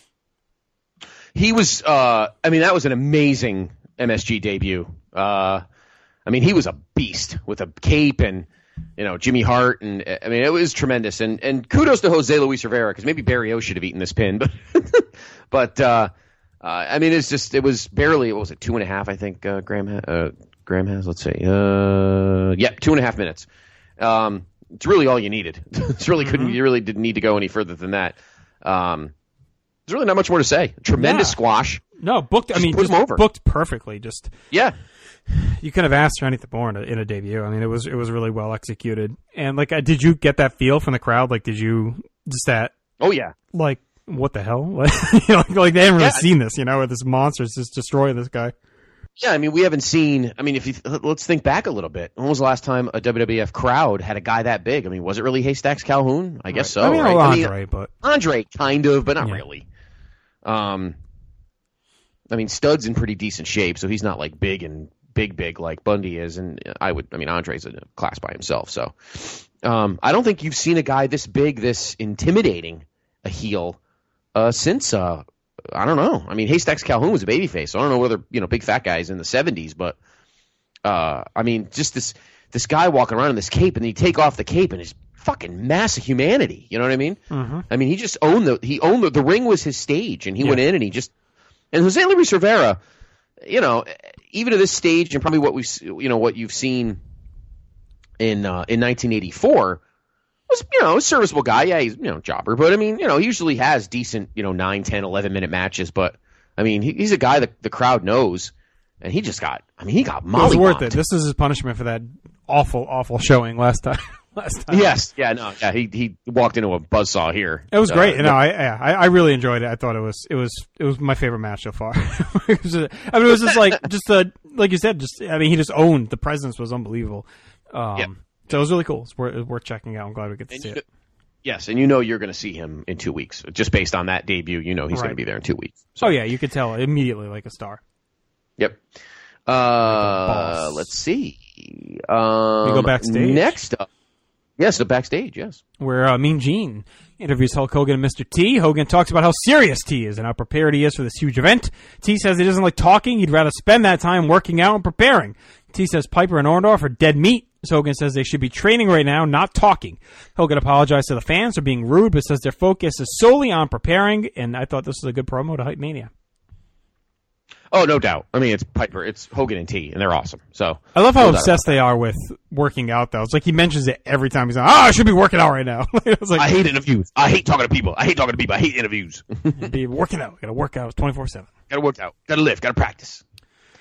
He was, uh, I mean, that was an amazing M S G debut. Uh, I mean, he was a beast with a cape and, you know, Jimmy Hart. And, I mean, it was tremendous. And, and kudos to Jose Luis Rivera, because maybe Barry O should have eaten this pin. But, but uh, uh, I mean, it's just, it was barely, what was it, two and a half, I think, uh, Graham, ha- uh, Graham has, let's see. Uh, yeah, two and a half minutes. Um, it's really all you needed. It's really couldn't, you really didn't need to go any further than that. Um, There's really not much more to say. Tremendous Yeah. squash. No, booked. I Just mean, put just him over. booked perfectly. Just Yeah. you couldn't have asked for anything more in a, in a debut. I mean, it was it was really well executed. And like, uh, did you get that feel from the crowd? Like, did you just that? Oh yeah. Like, what the hell? Like, you know, like they haven't really Yeah. seen this. You know, where this monster's just destroying this guy. Yeah, I mean, we haven't seen. I mean, if you let's think back a little bit. When was the last time a W W F crowd had a guy that big? I mean, was it really Haystacks Calhoun? I guess so. I mean, right? Andre, I mean, but Andre, kind of, but not Yeah. really. Um, I mean, Stud's in pretty decent shape, so he's not like big and big, big like Bundy is. And I would, I mean, Andre's in a class by himself. So, um, I don't think you've seen a guy this big, this intimidating a heel uh, since. Uh, I don't know. I mean, Haystacks Calhoun was a babyface. So I don't know whether you know big fat guys in the seventies, but uh, I mean, just this this guy walking around in this cape, and then you take off the cape, and his fucking mass of humanity. You know what I mean? Mm-hmm. I mean, he just owned the he owned the, the ring was his stage, and he Yeah. went in and he just and Jose Luis Rivera, you know, even at this stage and probably what we've you know what you've seen in uh, in nineteen eighty-four was you know a serviceable guy. Yeah, he's you know jobber, but I mean you know he usually has decent you know nine, ten, eleven minute matches. But I mean he, he's a guy that the crowd knows, and he just got I mean he got it was mollywopped. worth it. This is his punishment for that awful, awful showing last time. last time. Yes, yeah, no, yeah. He he walked into a buzzsaw here. It was Uh, great. No, I, yeah, I I really enjoyed it. I thought it was it was it was my favorite match so far. It was just- I mean, it was just like just a like you said. Just I mean, he just owned the presence was unbelievable. Um, Yep. So it was really cool. It's worth, it's worth checking out. I'm glad we get to And see you it. Yes, and you know you're going to see him in two weeks. Just based on that debut, you know he's Right. going to be there in two weeks. So, Oh yeah, you could tell immediately like a star. Yep. Uh, boss. let's see. Um, We go backstage? Next up. Yes, the backstage, yes. Where uh, Mean Gene interviews Hulk Hogan and Mister T. Hogan talks about how serious T is and how prepared he is for this huge event. T says he doesn't like talking. He'd rather spend that time working out and preparing. T says Piper and Orndorff are dead meat. So Hogan says they should be training right now, not talking. Hogan apologized to the fans for being rude, but says their focus is solely on preparing. And I thought this was a good promo to Hype Mania. Oh, no doubt. I mean, it's Piper, it's Hogan and T, and they're awesome. So I love how no doubt obsessed they are with working out, though. It's like he mentions it every time he's on. Oh, I should be working out right now. It was like, I hate interviews. I hate talking to people. I hate talking to people. I hate interviews. be working out. Got to work out twenty-four seven. Got to work out. Got to live. Got to practice.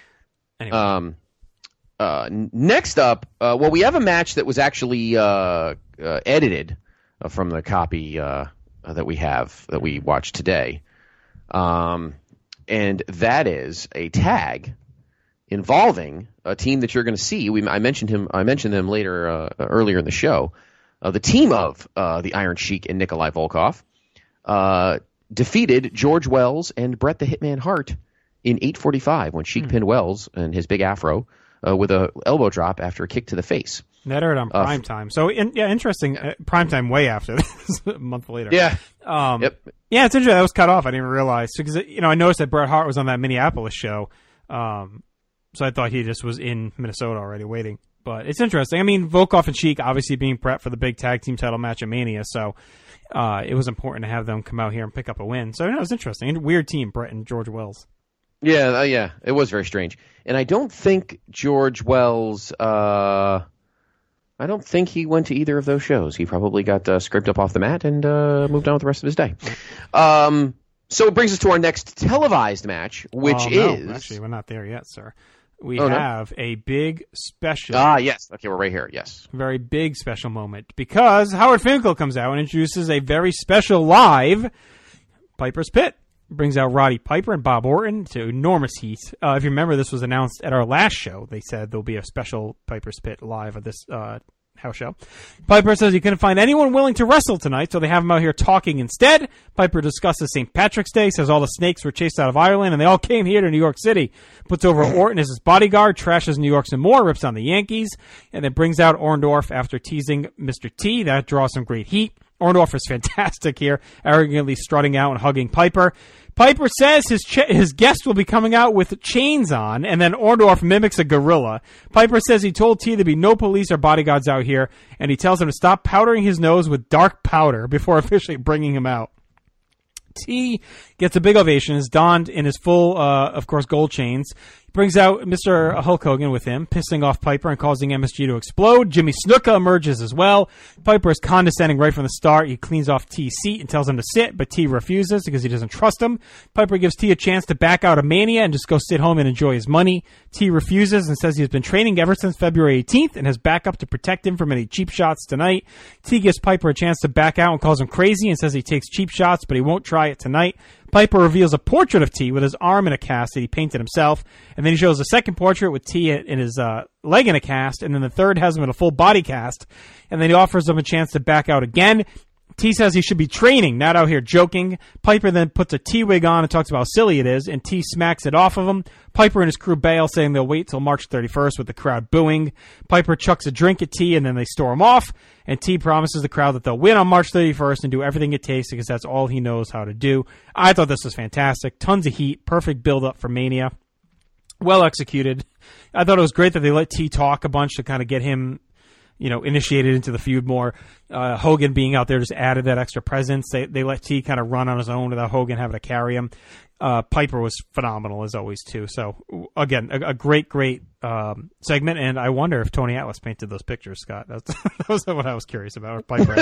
Anyway. Um, uh, n- next up, uh, well, we have a match that was actually uh, uh, edited uh, from the copy uh, that we have that we watched today, um, and that is a tag involving a team that you're going to see. We I mentioned him. I mentioned them later uh, earlier in the show. Uh, the team of uh, the Iron Sheik and Nikolai Volkov uh, defeated George Wells and Bret the Hitman Hart in eight forty-five when Sheik hmm. pinned Wells and his big afro uh, with a elbow drop after a kick to the face. That aired on uh, prime time. So, in, yeah, interesting. Uh, prime time way after this, a month later. Yeah. Um, yep. Yeah, it's interesting. That was cut off. I didn't even realize. Because, you know, I noticed that Bret Hart was on that Minneapolis show. Um, so I thought he just was in Minnesota already waiting. But it's interesting. I mean, Volkov and Sheik obviously being prepped for the big tag team title match at Mania. So uh, it was important to have them come out here and pick up a win. So, you know, it was interesting. Weird team, Bret and George Wells. Yeah, uh, yeah, it was very strange. And I don't think George Wells, uh, I don't think he went to either of those shows. He probably got uh, scraped up off the mat and uh, moved on with the rest of his day. Um, so it brings us to our next televised match, which oh, no. is... Actually, we're not there yet, sir. We oh, have no? a big special. Ah, yes. Okay, we're right here, yes. Very big special moment because Howard Finkel comes out and introduces a very special live Piper's Pit. Brings out Roddy Piper and Bob Orton to enormous heat. Uh, if you remember, this was announced at our last show. They said there'll be a special Piper's Pit live at this uh, house show. Piper says he couldn't find anyone willing to wrestle tonight, so they have him out here talking instead. Piper discusses Saint Patrick's Day, says all the snakes were chased out of Ireland, and they all came here to New York City. Puts over Orton as his bodyguard, trashes New York some more, rips on the Yankees, and then brings out Orndorff after teasing Mister T. That draws some great heat. Orndorff is fantastic here, arrogantly strutting out and hugging Piper. Piper says his ch- his guest will be coming out with chains on, and then Orndorff mimics a gorilla. Piper says he told T there'd be no police or bodyguards out here, and he tells him to stop powdering his nose with dark powder before officially bringing him out. T gets a big ovation, is donned in his full, uh, of course, gold chains. He brings out Mister Hulk Hogan with him, pissing off Piper and causing M S G to explode. Jimmy Snuka emerges as well. Piper is condescending right from the start. He cleans off T's seat and tells him to sit, but T refuses because he doesn't trust him. Piper gives T a chance to back out of Mania and just go sit home and enjoy his money. T refuses and says he has been training ever since February eighteenth and has backup to protect him from any cheap shots tonight. T gives Piper a chance to back out and calls him crazy and says he takes cheap shots, but he won't try it tonight. Piper reveals a portrait of T with his arm in a cast that he painted himself, and then he shows a second portrait with T in his uh, leg in a cast, and then the third has him in a full body cast, and then he offers him a chance to back out again. T says he should be training, not out here joking. Piper then puts a T-wig on and talks about how silly it is, and T smacks it off of him. Piper and his crew bail, saying they'll wait till March thirty-first with the crowd booing. Piper chucks a drink at T, and then they storm off, and T promises the crowd that they'll win on March thirty-first and do everything it takes because that's all he knows how to do. I thought this was fantastic. Tons of heat. Perfect build-up for Mania. Well executed. I thought it was great that they let T talk a bunch to kind of get him, you know, initiated into the feud more. Uh, Hogan being out there just added that extra presence. They they let T kind of run on his own without Hogan having to carry him. Uh, Piper was phenomenal as always too. So again, a, a great, great um, segment. And I wonder if Tony Atlas painted those pictures, Scott. That's, that was what I was curious about. Or Piper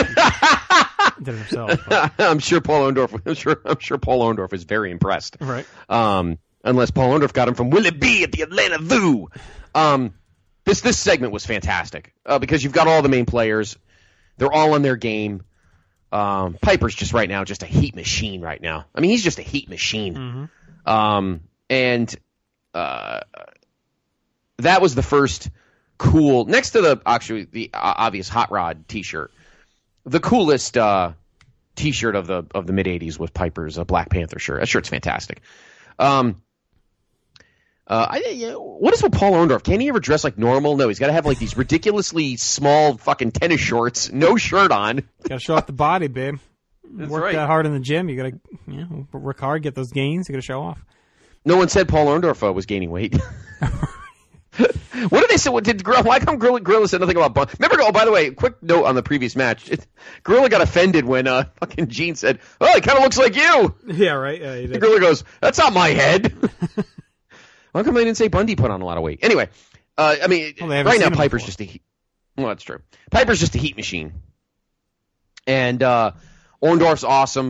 did it himself. But. I'm sure Paul Orndorff. I'm sure. I'm sure Paul Orndorff is very impressed. Right. Um, unless Paul Orndorff got him from Willie B at the Atlanta Zoo. Um. This this segment was fantastic uh, because you've got all the main players. They're all on their game. Um, Piper's just right now just a heat machine right now. I mean, he's just a heat machine. Mm-hmm. Um, and uh, that was the first cool, next to the actually the obvious Hot Rod T-shirt, the coolest uh, T-shirt of the of the mid eighties was Piper's uh, Black Panther shirt. That shirt's fantastic. Um, Uh, I, you know, what is with Paul Orndorff? Can't he ever dress like normal? No, he's got to have like these ridiculously small fucking tennis shorts, no shirt on. Got to show off the body, babe. That's Work right. that hard in the gym. You got to, you know, work hard, get those gains. You got to show off. No one said Paul Orndorff uh, was gaining weight. What did they say? What did Gorilla? Why come Gorilla, Gorilla said nothing about? Bun- Remember? Oh, by the way, quick note on the previous match. It, Gorilla got offended when uh, fucking Gene said, "Oh, he kind of looks like you." Yeah, right. Yeah, he did. Gorilla goes, "That's not my head." How come they didn't say Bundy put on a lot of weight? Anyway, uh, I mean, well, right now Piper's just a heat. Well, that's true. Piper's just a heat machine, and uh, Orndorff's awesome.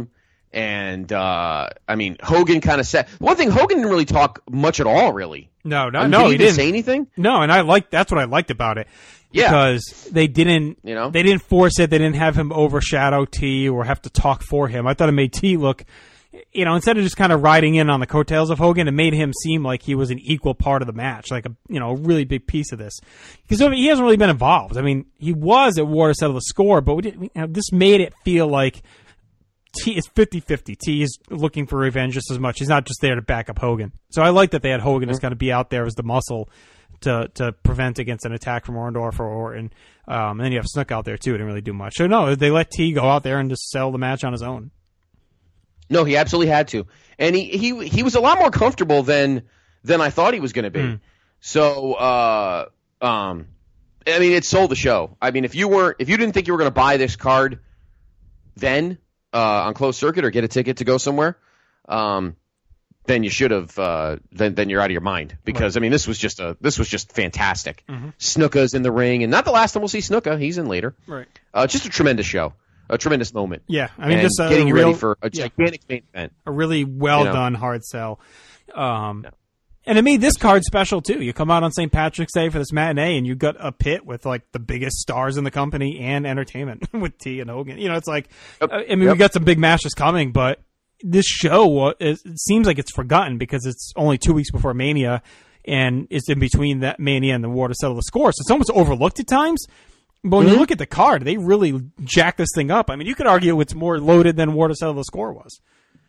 And, uh, I mean, Hogan kind of said one thing. Hogan didn't really talk much at all, really. No, no, I mean, no, did he, he even didn't say anything. No, and I liked that's what I liked about it. Yeah, because they didn't, you know, they didn't force it. They didn't have him overshadow T or have to talk for him. I thought it made T look, you know, instead of just kind of riding in on the coattails of Hogan, it made him seem like he was an equal part of the match, like a you know a really big piece of this. Because he hasn't really been involved. I mean, he was at War to settle the score, but we didn't, you know, this made it feel like T is fifty-fifty. T is looking for revenge just as much. He's not just there to back up Hogan. So I like that they had Hogan just kind of be out there as the muscle to to prevent against an attack from Orndorff or Orton. Um, and then you have Snook out there, too. It didn't really do much. So, no, they let T go out there and just sell the match on his own. No, he absolutely had to. And he he, he was a lot more comfortable than than I thought he was going to be. Mm. So, uh, um, I mean, it sold the show. I mean, if you weren't, if you didn't think you were going to buy this card then uh, on closed circuit or get a ticket to go somewhere, um, then you should have. Uh, then then you're out of your mind because right. I mean, this was just a this was just fantastic. Mm-hmm. Snuka's in the ring, and not the last time we'll see Snuka. He's in later. Right. Uh, just a tremendous show. A tremendous moment. Yeah, I mean, and just a getting real, ready for a yeah, gigantic main event. A really well you know? done hard sell. Um, yeah. And it made this card special too. You come out on Saint Patrick's Day for this matinee, and you got a pit with like the biggest stars in the company and entertainment with T and Hogan. You know, it's like, yep. I mean, yep. we got some big matches coming, but this show it seems like it's forgotten because it's only two weeks before Mania, and it's in between that Mania and the War to settle the score. So it's almost overlooked at times. But when mm-hmm. you look at the card, they really jack this thing up. I mean, you could argue it's more loaded than War to settle the score was.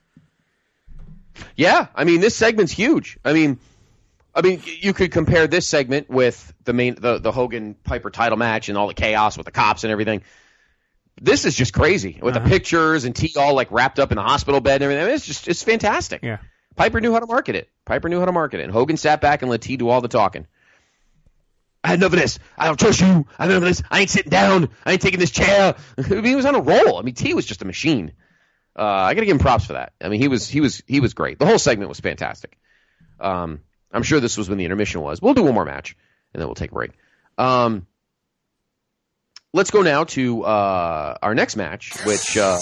Yeah, I mean, this segment's huge. I mean, I mean, you could compare this segment with the main, the, the Hogan Piper title match and all the chaos with the cops and everything. This is just crazy with uh-huh. the pictures and T all like wrapped up in the hospital bed and everything. I mean, it's just it's fantastic. Yeah, Piper knew how to market it. Piper knew how to market it, and Hogan sat back and let T do all the talking. I had enough of this. I don't trust you. I had enough of this. I ain't sitting down. I ain't taking this chair. I mean, he was on a roll. I mean, T was just a machine. Uh, I got to give him props for that. I mean, he was he was he was great. The whole segment was fantastic. Um, I'm sure this was when the intermission was. We'll do one more match, and then we'll take a break. Um, let's go now to uh, our next match, which. Uh,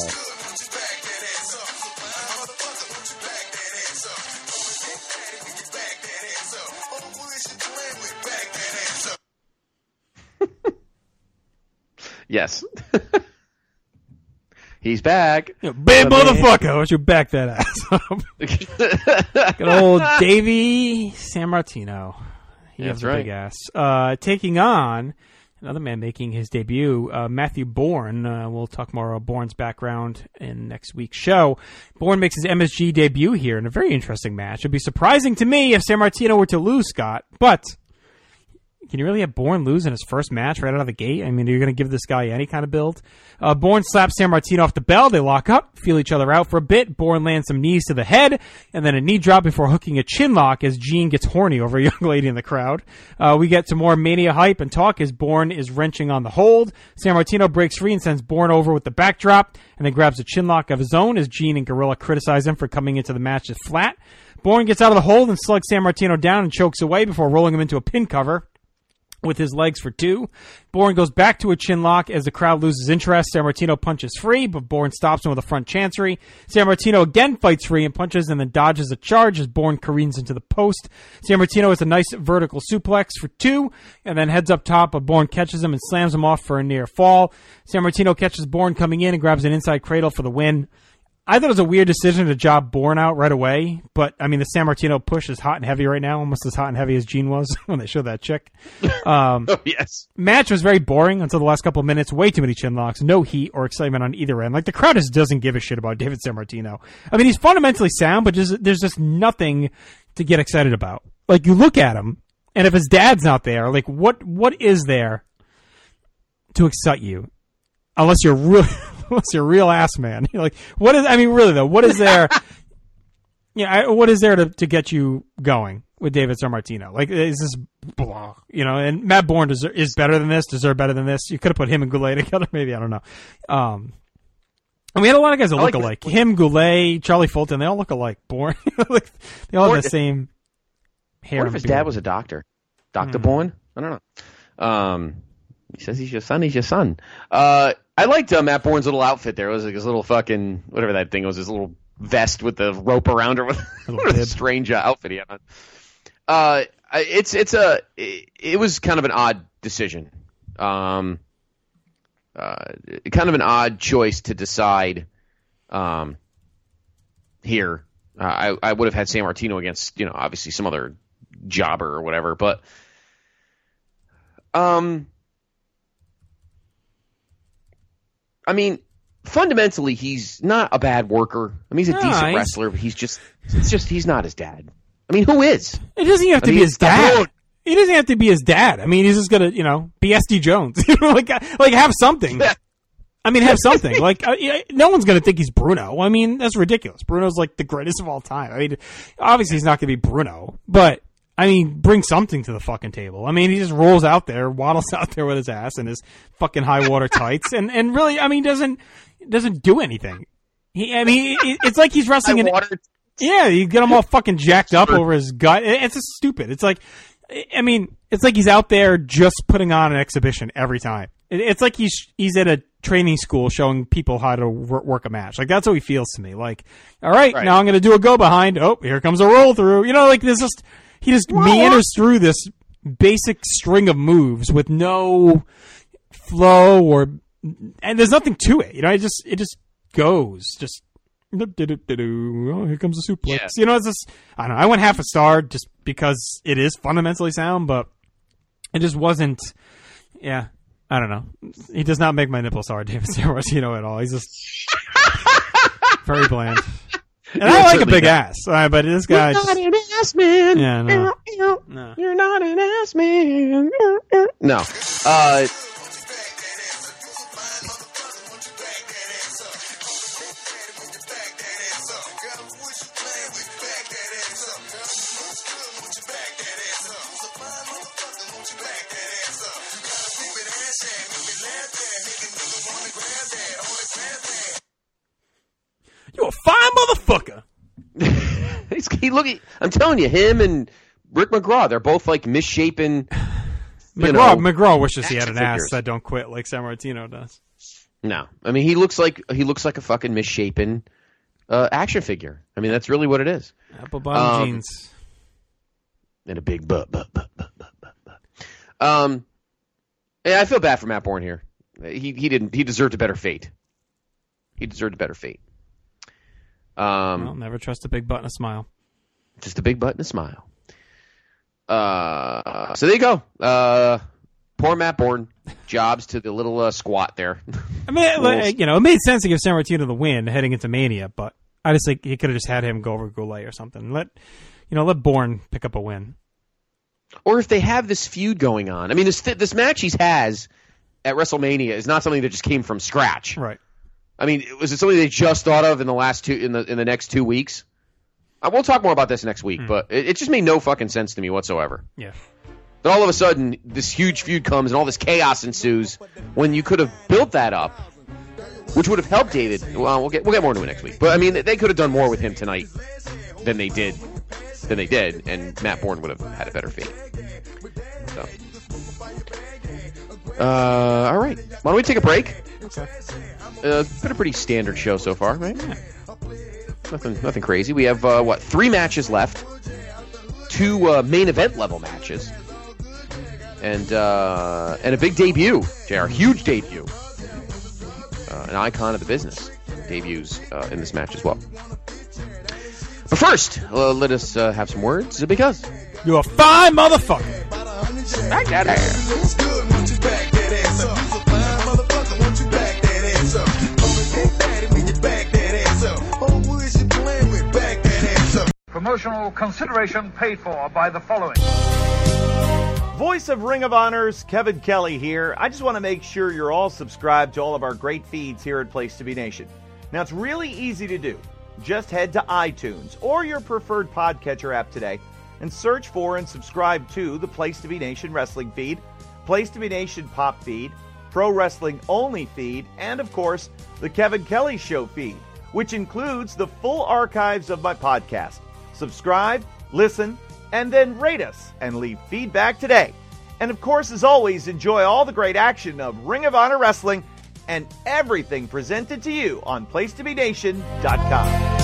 Yes. He's back. You know, big motherfucker. Why don't you back that ass up? Good old Davey Sammartino. He That's has a right. big ass. Uh, taking on another man making his debut, uh, Matthew Bourne. Uh, we'll talk more about Bourne's background in next week's show. Bourne makes his M S G debut here in a very interesting match. It'd be surprising to me if Sammartino were to lose, Scott, but can you really have Bourne lose in his first match right out of the gate? I mean, are you going to give this guy any kind of build? Uh, Bourne slaps Sammartino off the bell. They lock up, feel each other out for a bit. Bourne lands some knees to the head, and then a knee drop before hooking a chin lock as Gene gets horny over a young lady in the crowd. Uh, we get some more Mania hype and talk as Bourne is wrenching on the hold. Sammartino breaks free and sends Bourne over with the backdrop, and then grabs a chin lock of his own as Gene and Gorilla criticize him for coming into the match as flat. Bourne gets out of the hold and slugs Sammartino down and chokes away before rolling him into a pin cover with his legs for two. Bourne goes back to a chin lock as the crowd loses interest. Sammartino punches free, but Bourne stops him with a front chancery. Sammartino again fights free and punches and then dodges a charge as Bourne careens into the post. Sammartino has a nice vertical suplex for two and then heads up top, but Bourne catches him and slams him off for a near fall. Sammartino catches Bourne coming in and grabs an inside cradle for the win. I thought it was a weird decision to job Bourne out right away, but, I mean, the Sammartino push is hot and heavy right now, almost as hot and heavy as Gene was when they showed that chick. Um, oh, yes. Match was very boring until the last couple of minutes. Way too many chin locks, no heat or excitement on either end. Like, the crowd just doesn't give a shit about David Sammartino. I mean, he's fundamentally sound, but just, there's just nothing to get excited about. Like, you look at him, and if his dad's not there, like, what what is there to excite you? Unless you're really... Unless you're a real ass man. You're like, what is, I mean, really though, what is there, yeah, you know, what is there to, to get you going with David Sammartino? Like, is this blah, you know, and Matt Bourne deserve, is better than this, deserve better than this. You could have put him and Goulet together, maybe, I don't know. Um, and we had a lot of guys that I look like alike. This. Him, Goulet, Charlie Fulton, they all look alike. Bourne, like, they all have the same hair. What if his dad was a doctor? Doctor mm. Bourne? I don't know. Um, He says he's your son. He's your son. Uh, I liked uh, Matt Bourne's little outfit there. It was like his little fucking whatever that thing was. His little vest with the rope around her. What a strange uh, outfit he had on. Uh, it's it's a it, it was kind of an odd decision. Um, uh, kind of an odd choice to decide. Um, here, uh, I I would have had San Martino against, you know, obviously some other jobber or whatever, but um. I mean, fundamentally, he's not a bad worker. I mean, he's a no, decent he's... wrestler, but he's just, it's just, he's not his dad. I mean, who is? It doesn't even have to I be mean, his dad. He doesn't have to be his dad. I mean, he's just gonna, you know, be S D Jones. like, like have something. I mean, have something. Like, uh, no one's gonna think he's Bruno. I mean, that's ridiculous. Bruno's like the greatest of all time. I mean, obviously he's not gonna be Bruno, but I mean, bring something to the fucking table. I mean, he just rolls out there, waddles out there with his ass and his fucking high water tights, and, and really, I mean, doesn't doesn't do anything. He, I mean, it, it's like he's wrestling in. Yeah, you get him all fucking jacked up over his gut. It, it's just stupid. It's like, I mean, it's like he's out there just putting on an exhibition every time. It, it's like he's he's at a training school showing people how to wor- work a match. Like, that's how he feels to me. Like, all right, right. now I'm going to do a go behind. Oh, here comes a roll through. You know, like there's just. He just what? meanders through this basic string of moves with no flow or, and there's nothing to it. You know, it just it just goes. Just oh, here comes the suplex. Yeah. You know, it's just I don't know. I went half a star just because it is fundamentally sound, but it just wasn't. Yeah, I don't know. He does not make my nipples hard, David San Martino, at all. He's just very bland. And yeah, I like a big does. ass, uh, but this guy. You're just, not an ass man. Yeah, no. no. You're not an ass man. No. Uh. You're a fine motherfucker. He's, he look. I'm telling you, him and Rick McGraw, they're both like misshapen. McGraw, know, McGraw wishes he had an figures. ass that don't quit like San Martino does. No, I mean he looks like he looks like a fucking misshapen uh, action figure. I mean that's really what it is. Apple bottom um, jeans and a big butt, butt, butt, butt, butt, butt, butt. Um, yeah, I feel bad for Matt Bourne here. He he didn't. He deserved a better fate. He deserved a better fate. Um, well, never trust a big butt and a smile. Just a big butt and a smile. Uh, so there you go. Uh, poor Matt Bourne. Jobs to the little uh, squat there. I mean, like, you know, it made sense to give San Martino the win heading into Mania, but I just think he could have just had him go over Goulet or something. Let you know, let Bourne pick up a win. Or if they have this feud going on. I mean, this this match he has at WrestleMania is not something that just came from scratch. Right. I mean, was it something they just thought of in the last two in the in the next two weeks? Uh, we'll talk more about this next week, mm. but it, it just made no fucking sense to me whatsoever. Yeah. Then all of a sudden, this huge feud comes and all this chaos ensues when you could have built that up, which would have helped David. Well, we'll get we'll get more into it next week. But I mean, they could have done more with him tonight than they did than they did, and Matt Bourne would have had a better fate. So, uh, all right, why don't we take a break? Okay. Uh, it's been a pretty standard show so far, right? Yeah. Nothing, nothing crazy. We have uh, what three matches left, two uh, main event level matches, and uh, and a big debut. J R, huge debut. Uh, an icon of the business debuts uh, in this match as well. But first, uh, let us uh, have some words because you're a fine motherfucker. Back that ass. Promotional consideration paid for by the following. Voice of Ring of Honor's Kevin Kelly here. I just want to make sure you're all subscribed to all of our great feeds here at Place to Be Nation. Now, it's really easy to do. Just head to iTunes or your preferred podcatcher app today and search for and subscribe to the Place to Be Nation wrestling feed, Place to Be Nation pop feed, Pro Wrestling Only feed, and, of course, the Kevin Kelly Show feed, which includes the full archives of my podcast. Subscribe, listen, and then rate us and leave feedback today. And of course, as always, enjoy all the great action of Ring of Honor Wrestling and everything presented to you on place to be nation dot com.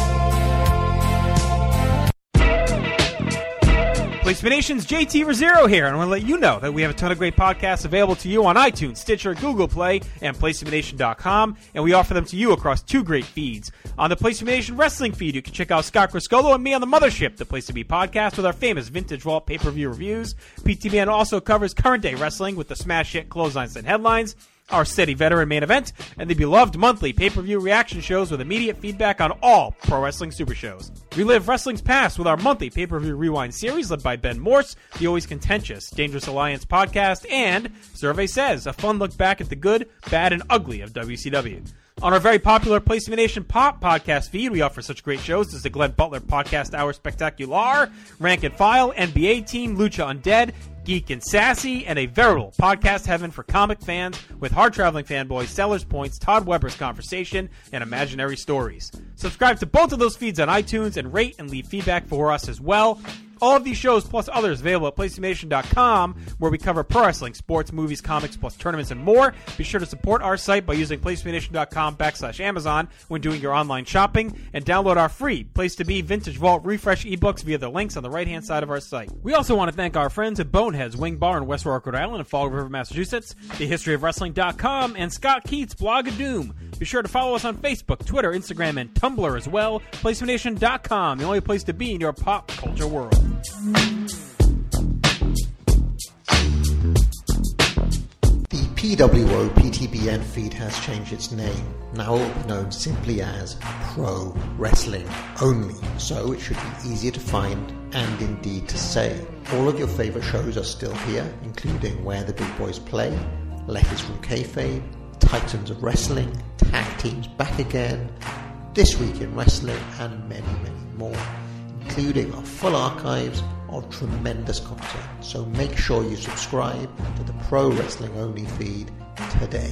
Place to be Nation's J T Rosero here, and I want to let you know that we have a ton of great podcasts available to you on iTunes, Stitcher, Google Play, and place to be nation dot com, and we offer them to you across two great feeds. On the Place to be Nation Wrestling feed, you can check out Scott Criscolo and me on the Mothership, the Place to Be podcast, with our famous Vintage Vault pay-per-view reviews. P T B N also covers current-day wrestling with the smash hit Clotheslines and Headlines, our steady veteran main event, and the beloved monthly pay-per-view reaction shows with immediate feedback on all pro wrestling super shows. Relive wrestling's past with our monthly pay-per-view rewind series led by Ben Morse, the always contentious Dangerous Alliance podcast, and Survey Says, a fun look back at the good, bad, and ugly of W C W. On our very popular Place to be Nation Pop podcast feed, we offer such great shows as the Glenn Butler Podcast Hour Spectacular, Rank and File, N B A Team, Lucha Undead, Geek and Sassy, and a veritable podcast heaven for comic fans with hard-traveling fanboys, Sellers Points, Todd Weber's Conversation, and Imaginary Stories. Subscribe to both of those feeds on iTunes and rate and leave feedback for us as well. All of these shows, plus others, available at place to be nation dot com, where we cover pro wrestling, sports, movies, comics, plus tournaments and more. Be sure to support our site by using place to be nation dot com backslash Amazon when doing your online shopping, and download our free Place to Be Vintage Vault Refresh ebooks via the links on the right-hand side of our site. We also want to thank our friends at Boneheads Wing Bar in West Warwick, Rhode Island, and Fall River, Massachusetts, the history of wrestling dot com, and Scott Keats, Blog of Doom. Be sure to follow us on Facebook, Twitter, Instagram, and Tumblr as well. place to be nation dot com, the only place to be in your pop culture world. The P W O P T B N feed has changed its name. Now it will be known simply as Pro Wrestling Only, so it should be easier to find and indeed to say. All of your favourite shows are still here, including Where the Big Boys Play, Letters from Kayfabe, Titans of Wrestling, Tag Teams Back Again, This Week in Wrestling, and many, many more, including our full archives of tremendous content. So make sure you subscribe to the Pro Wrestling Only feed today.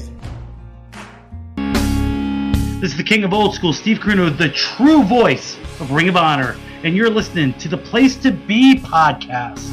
This is the king of old school, Steve Corino, the true voice of Ring of Honor, and you're listening to the Place to Be podcast.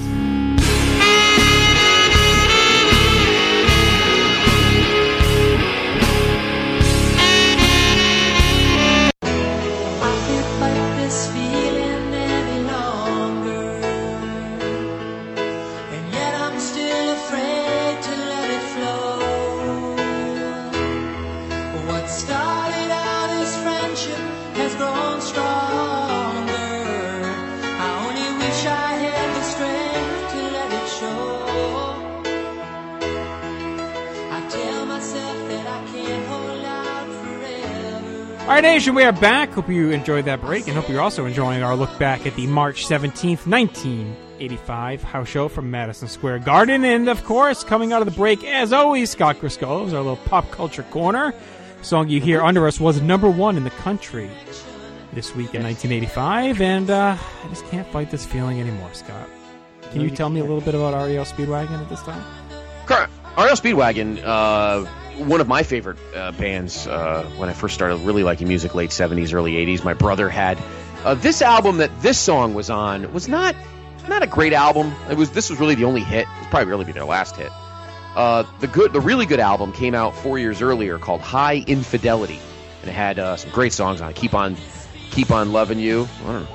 All right, Nation, we are back. Hope you enjoyed that break, and hope you're also enjoying our look back at the March seventeenth, nineteen eighty-five house show from Madison Square Garden. And, of course, coming out of the break, as always, Scott Criscolo is our little pop culture corner. The song you hear under us was number one in the country this week in nineteen eighty-five, and uh, I just can't fight this feeling anymore, Scott. Can you tell me a little bit about R E L Speedwagon at this time? R E L Speedwagon, uh, one of my favorite uh, bands uh, when I first started really liking music, late seventies, early eighties. My brother had uh, this album that this song was on was not not a great album. It was this was really the only hit. It was probably really be their last hit. Uh, the good, the really good album came out four years earlier called High Infidelity, and it had uh, some great songs on it. Keep on, Keep on Loving You. I don't know.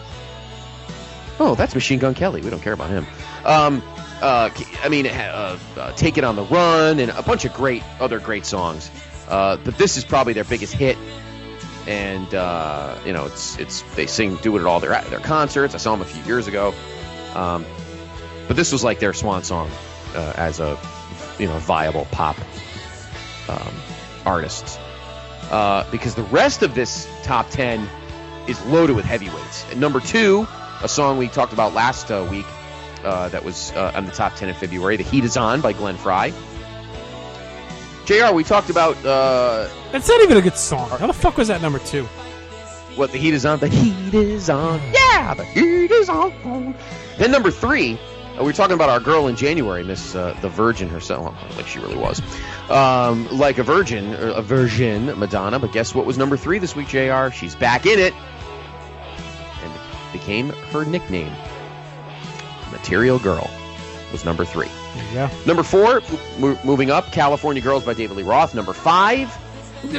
Oh, that's Machine Gun Kelly. We don't care about him. Um, uh, I mean, uh, uh, Take It on the Run, and a bunch of great other great songs. Uh, but this is probably their biggest hit, and uh, you know, it's it's they sing, do it at all their their concerts. I saw them a few years ago, um, but this was like their swan song uh, as a you know viable pop um, artists. Uh, because the rest of this top ten is loaded with heavyweights. At number two, a song we talked about last uh, week uh, that was uh, on the top ten in February, The Heat Is On by Glenn Frey. J R, we talked about... Uh, That's not even a good song. How the fuck was that number two? What, The Heat Is On? The Heat Is On. Yeah, the heat is on. Then number three, uh, we were talking about our girl in January, Miss uh, the Virgin herself. Well, like she really was. Um, like a virgin, or a virgin, Madonna. But guess what was number three this week, J R? She's back in it. And became her nickname, Material Girl. was number three. There you go. Number four, mo- moving up, California Girls by David Lee Roth. Number five. Uh,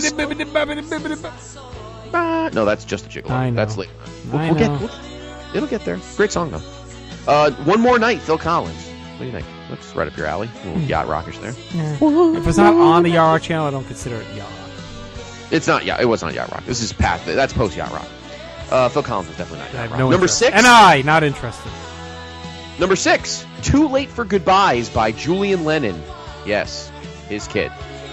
no, that's just a Gigolo. I know. That's late. We'll, I we'll know. Get, we'll, it'll get there. Great song, though. Uh, One More Night, Phil Collins. What do you think? That's right up your alley. A little yacht rockish there. Yeah. If it's not on the Yacht Rock channel, I don't consider it Yacht Rock. It's not, yeah, it was not yacht rock. This is past, that's post yacht rock. Uh, Phil Collins was definitely not I yacht have rock. no Number interest. six. And I, not interested. Number six, Too Late for Goodbyes by Julian Lennon. Yes, his kid.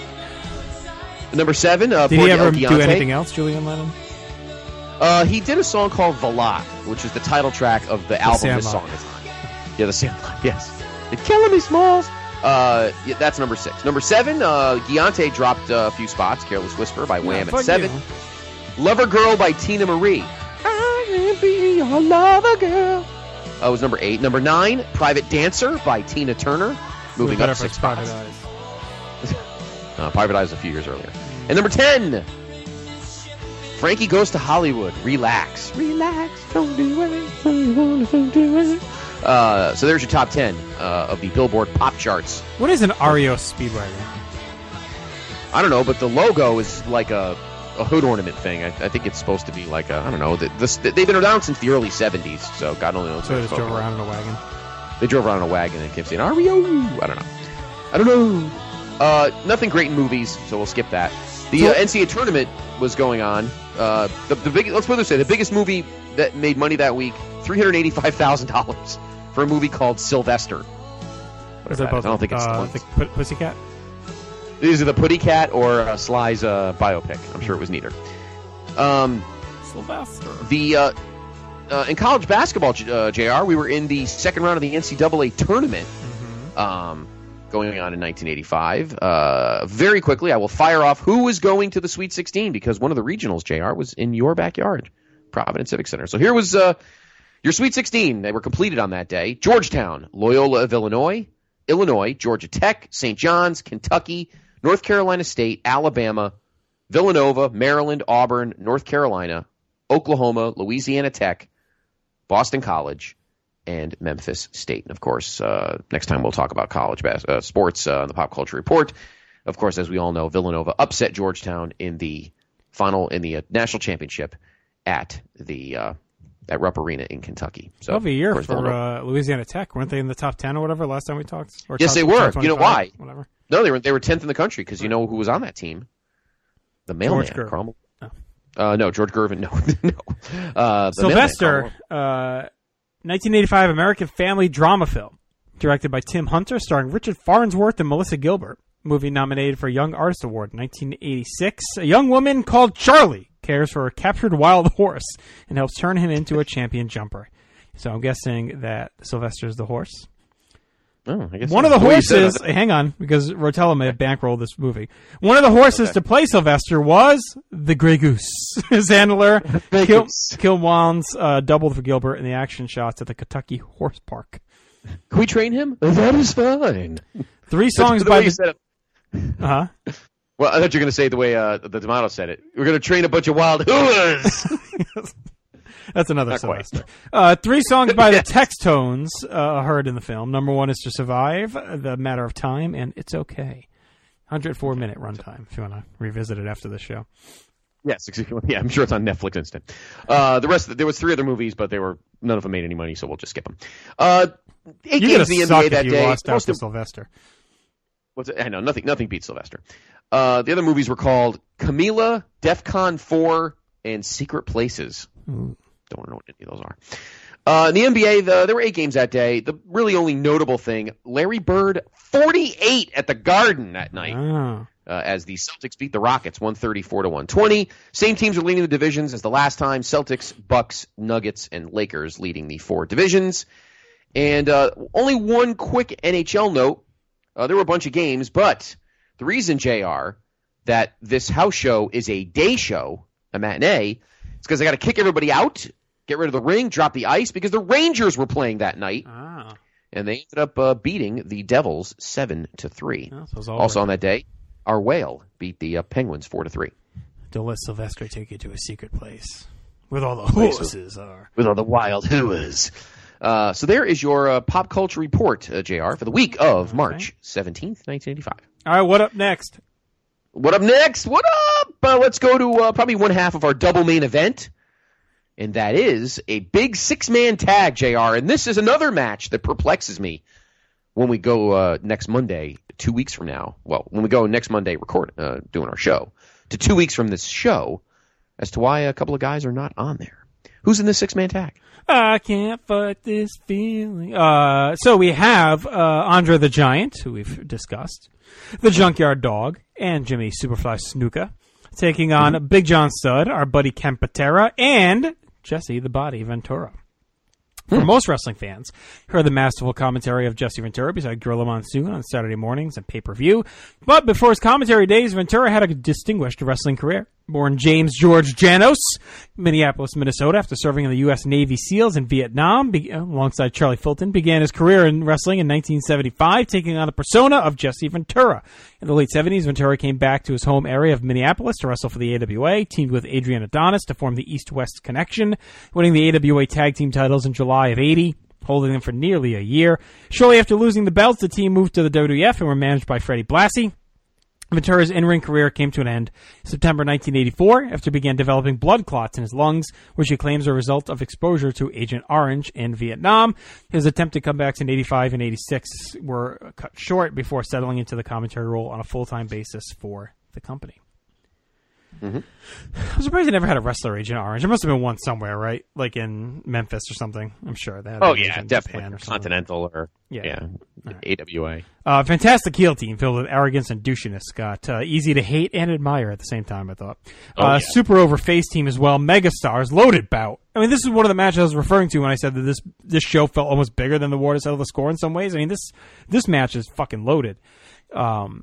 Number seven, uh, Did he ever Deontay. do anything else, Julian Lennon? Uh, he did a song called Velat, which is the title track of the, album this Sandlot. song is on. Yeah, the Sandlot, yes. It's killing me, Smalls. Uh, yeah, that's number six. Number seven, uh, Deontay dropped uh, a few spots. Careless Whisper by Wham Yeah, at seven. you. Lover Girl by Tina Marie. I can be your lover girl. Uh, was number eight. Number nine, Private Dancer by Tina Turner. Moving Better up for six Private spots. Eyes. Uh, Private Eyes a few years earlier. And number ten, Frankie Goes to Hollywood. Relax. Relax. Don't do anything you want to do it. Uh, so there's your top ten uh, of the Billboard pop charts. What is an Ario Speedwagon? I don't know, but the logo is like a, a hood ornament thing. I, I think it's supposed to be like a, I don't know. The, the, they've been around since the early seventies, so God only knows. So what they it's just drove called. around in a wagon. They drove around in a wagon and kept saying, Ario! I don't know. I don't know. Uh, nothing great in movies, so we'll skip that. The uh, N C A A tournament was going on. Uh, the, the big, let's put it this way, the biggest movie that made money that week, three hundred eighty-five thousand dollars for a movie called Sylvester. Is that that both? is. I don't think it's the uh, one. the P- Pussycat. These are the Putty Cat or uh, Sly's uh, biopic. I'm sure it was neither. Um, Sylvester. The uh, uh, in college basketball, uh, J R, we were in the second round of the N C A A tournament. Mm-hmm. Um, going on in nineteen eighty-five. Uh, very quickly, I will fire off who was going to the Sweet sixteen because one of the regionals, J R, was in your backyard, Providence Civic Center. So here was uh, your Sweet sixteen. They were completed on that day. Georgetown, Loyola of Illinois, Illinois, Georgia Tech, Saint John's, Kentucky, North Carolina State, Alabama, Villanova, Maryland, Auburn, North Carolina, Oklahoma, Louisiana Tech, Boston College, and Memphis State. And, of course, uh, next time we'll talk about college bas- uh, sports uh, on the Pop Culture Report. Of course, as we all know, Villanova upset Georgetown in the final, in the uh, national championship at the uh, at Rupp Arena in Kentucky. So, Of a year course, for uh, Louisiana Tech. Weren't they in the top ten or whatever last time we talked? Or yes, top, they were. top You know why? Whatever. No, they were they were tenth in the country because you know who was on that team? The mailman. George Gervin. Cromwell. No. Uh, no, George Gervin. No, no. Uh, the Sylvester, mailman, uh, nineteen eighty-five American family drama film, directed by Tim Hunter, starring Richard Farnsworth and Melissa Gilbert. Movie nominated for Young Artist Award in nineteen eighty-six. A young woman called Charlie cares for a captured wild horse and helps turn him into a champion jumper. So I'm guessing that Sylvester's the horse. Oh, I guess One so. of the way you said horses, it. hang on, because Rotella may have bankrolled this movie. One of the horses Okay. to play Sylvester was the Grey Goose. His handler, Kil- Kilwans, uh, doubled for Gilbert in the action shots at the Kentucky Horse Park. Can we train him? That is fine. Three That's songs the by way you the... said it. Uh-huh. Well, I thought you were going to say it the way uh, the D'Amato said it. We're going to train a bunch of wild hooers. That's another Not quite. Sylvester. Uh, three songs by the Textones uh, heard in the film. Number one is To Survive, The Matter of Time, and It's Okay. one hundred four minute runtime, if you want to revisit it after the show. Yes, exactly. Yeah, I'm sure it's on Netflix instant. Uh, the rest, of the, there was three other movies, but they were none of them made any money, so we'll just skip them. Uh, eight You're games in the N B suck A if that you day. lost out Most to of- Sylvester. What's it? I know nothing. Nothing beats Sylvester. Uh, the other movies were called Camila, DEFCON four, and Secret Places. Ooh. Don't know what any of those are. Uh, in the N B A, the, there were eight games that day. The really only notable thing: Larry Bird, forty-eight at the Garden that night. Oh. Uh, as the Celtics beat the Rockets one thirty-four to one twenty. Same teams are leading the divisions as the last time. Celtics, Bucks, Nuggets, and Lakers leading the four divisions. And uh, only one quick N H L note. Uh, there were a bunch of games, but the reason, J R, that this house show is a day show, a matinee, is because I got to kick everybody out, get rid of the ring, drop the ice, because the Rangers were playing that night. Ah. And they ended up uh, beating the Devils seven to three. Oh, so it's all Also over. on that day, our Whale beat the uh, Penguins four to three. Don't let Sylvester take you to a secret place. With all the Place horses are. With all the wild hooers. Uh, so there is your uh, pop culture report, uh, J R, for the week of Okay. March seventeenth, nineteen eighty-five. All right, what up next? What up next? What up? Uh, let's go to uh, probably one half of our double main event, and that is a big six-man tag, J R. And this is another match that perplexes me when we go uh, next Monday, two weeks from now. Well, when we go next Monday record, uh, doing our show, to two weeks from this show, as to why a couple of guys are not on there. Who's in this six-man tag? I can't fight this feeling. Uh, so we have uh, Andre the Giant, who we've discussed, the Junkyard Dog, and Jimmy Superfly Snuka, taking on mm-hmm. Big John Studd, our buddy Ken Patera, and Jesse the Body Ventura. For Hmm. most wrestling fans, heard the masterful commentary of Jesse Ventura beside Gorilla Monsoon on Saturday mornings and pay-per-view. But before his commentary days, Ventura had a distinguished wrestling career. Born James George Janos, Minneapolis, Minnesota, after serving in the U S Navy SEALs in Vietnam, be- alongside Charlie Fulton, began his career in wrestling in nineteen seventy-five, taking on the persona of Jesse Ventura. In the late seventies, Ventura came back to his home area of Minneapolis to wrestle for the A W A, teamed with Adrian Adonis to form the East-West Connection, winning the A W A Tag Team titles in July of eighty, holding them for nearly a year. Shortly after losing the belts, the team moved to the W W F and were managed by Freddie Blassie. Ventura's in-ring career came to an end September nineteen eighty-four after he began developing blood clots in his lungs, which he claims are a result of exposure to Agent Orange in Vietnam. His attempted comebacks in eighty-five and eighty-six were cut short before settling into the commentary role on a full-time basis for the company. Mm-hmm. I'm surprised they never had a wrestler Agent Orange. There must have been one somewhere, right? Like in Memphis or something. I'm sure that. Oh yeah, definitely. Or Continental or yeah, yeah. Right. A W A. Uh, fantastic heel team filled with arrogance and douchiness. Got uh, easy to hate and admire at the same time, I thought. Oh, uh, yeah. Super over face team as well. Megastars, loaded bout. I mean, this is one of the matches I was referring to when I said that this this show felt almost bigger than the War to settle the score in some ways. I mean, this this match is fucking loaded. Um,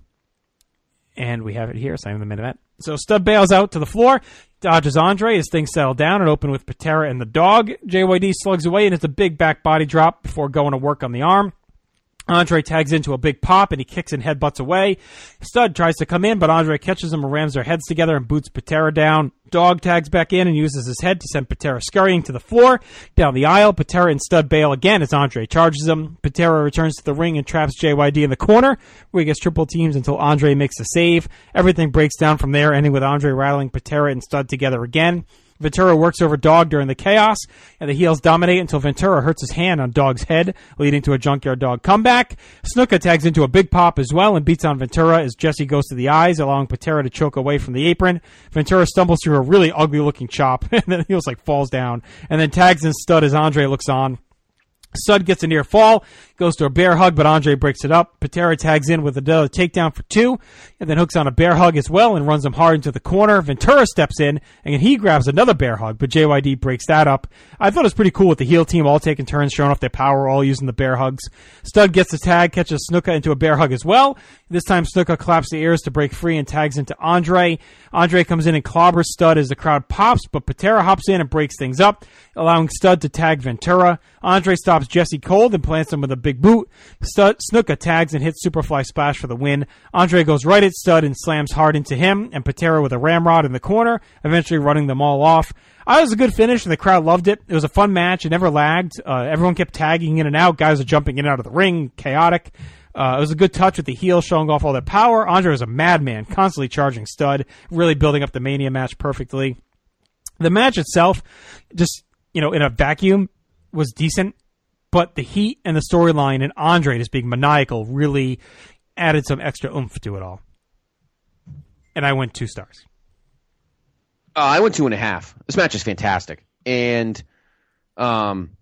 and we have it here, signing the main event. So Studd bails out to the floor, dodges Andre as things settle down and open with Patera and the dog. J Y D slugs away and hits a big back body drop before going to work on the arm. Andre tags into a big pop and he kicks and headbutts away. Studd tries to come in, but Andre catches him and rams their heads together and boots Patera down. Dog tags back in and uses his head to send Patera scurrying to the floor. Down the aisle, Patera and Studd bail again as Andre charges him. Patera returns to the ring and traps J Y D in the corner, where he gets triple teams until Andre makes a save. Everything breaks down from there, ending with Andre rattling Patera and Studd together again. Ventura works over Dog during the chaos, and the heels dominate until Ventura hurts his hand on Dog's head, leading to a Junkyard Dog comeback. Snuka tags into a big pop as well and beats on Ventura as Jesse goes to the eyes, allowing Patera to choke away from the apron. Ventura stumbles through a really ugly-looking chop, and then he like falls down, and then tags in Studd as Andre looks on. Studd gets a near fall, goes to a bear hug, but Andre breaks it up. Patera tags in with another takedown for two, and then hooks on a bear hug as well and runs him hard into the corner. Ventura steps in, and he grabs another bear hug, but J Y D breaks that up. I thought it was pretty cool with the heel team all taking turns, showing off their power, all using the bear hugs. Studd gets the tag, catches Snuka into a bear hug as well. This time Snuka claps the ears to break free and tags into Andre. Andre comes in and clobbers Studd as the crowd pops, but Patera hops in and breaks things up, allowing Studd to tag Ventura. Andre stops Jesse cold and plants him with a big boot. Stud, Snuka tags and hits Superfly Splash for the win. Andre goes right at Studd and slams hard into him, and Patera with a ramrod in the corner, eventually running them all off. Uh, it was a good finish, and the crowd loved it. It was a fun match. It never lagged. Uh, everyone kept tagging in and out. Guys are jumping in and out of the ring. Chaotic. Uh, it was a good touch with the heel showing off all their power. Andre was a madman, constantly charging Studd, really building up the Mania match perfectly. The match itself, just, you know, in a vacuum, was decent, but the heat and the storyline and Andre just being maniacal really added some extra oomph to it all. And I went two stars. Uh, I went two and a half. This match is fantastic. And um,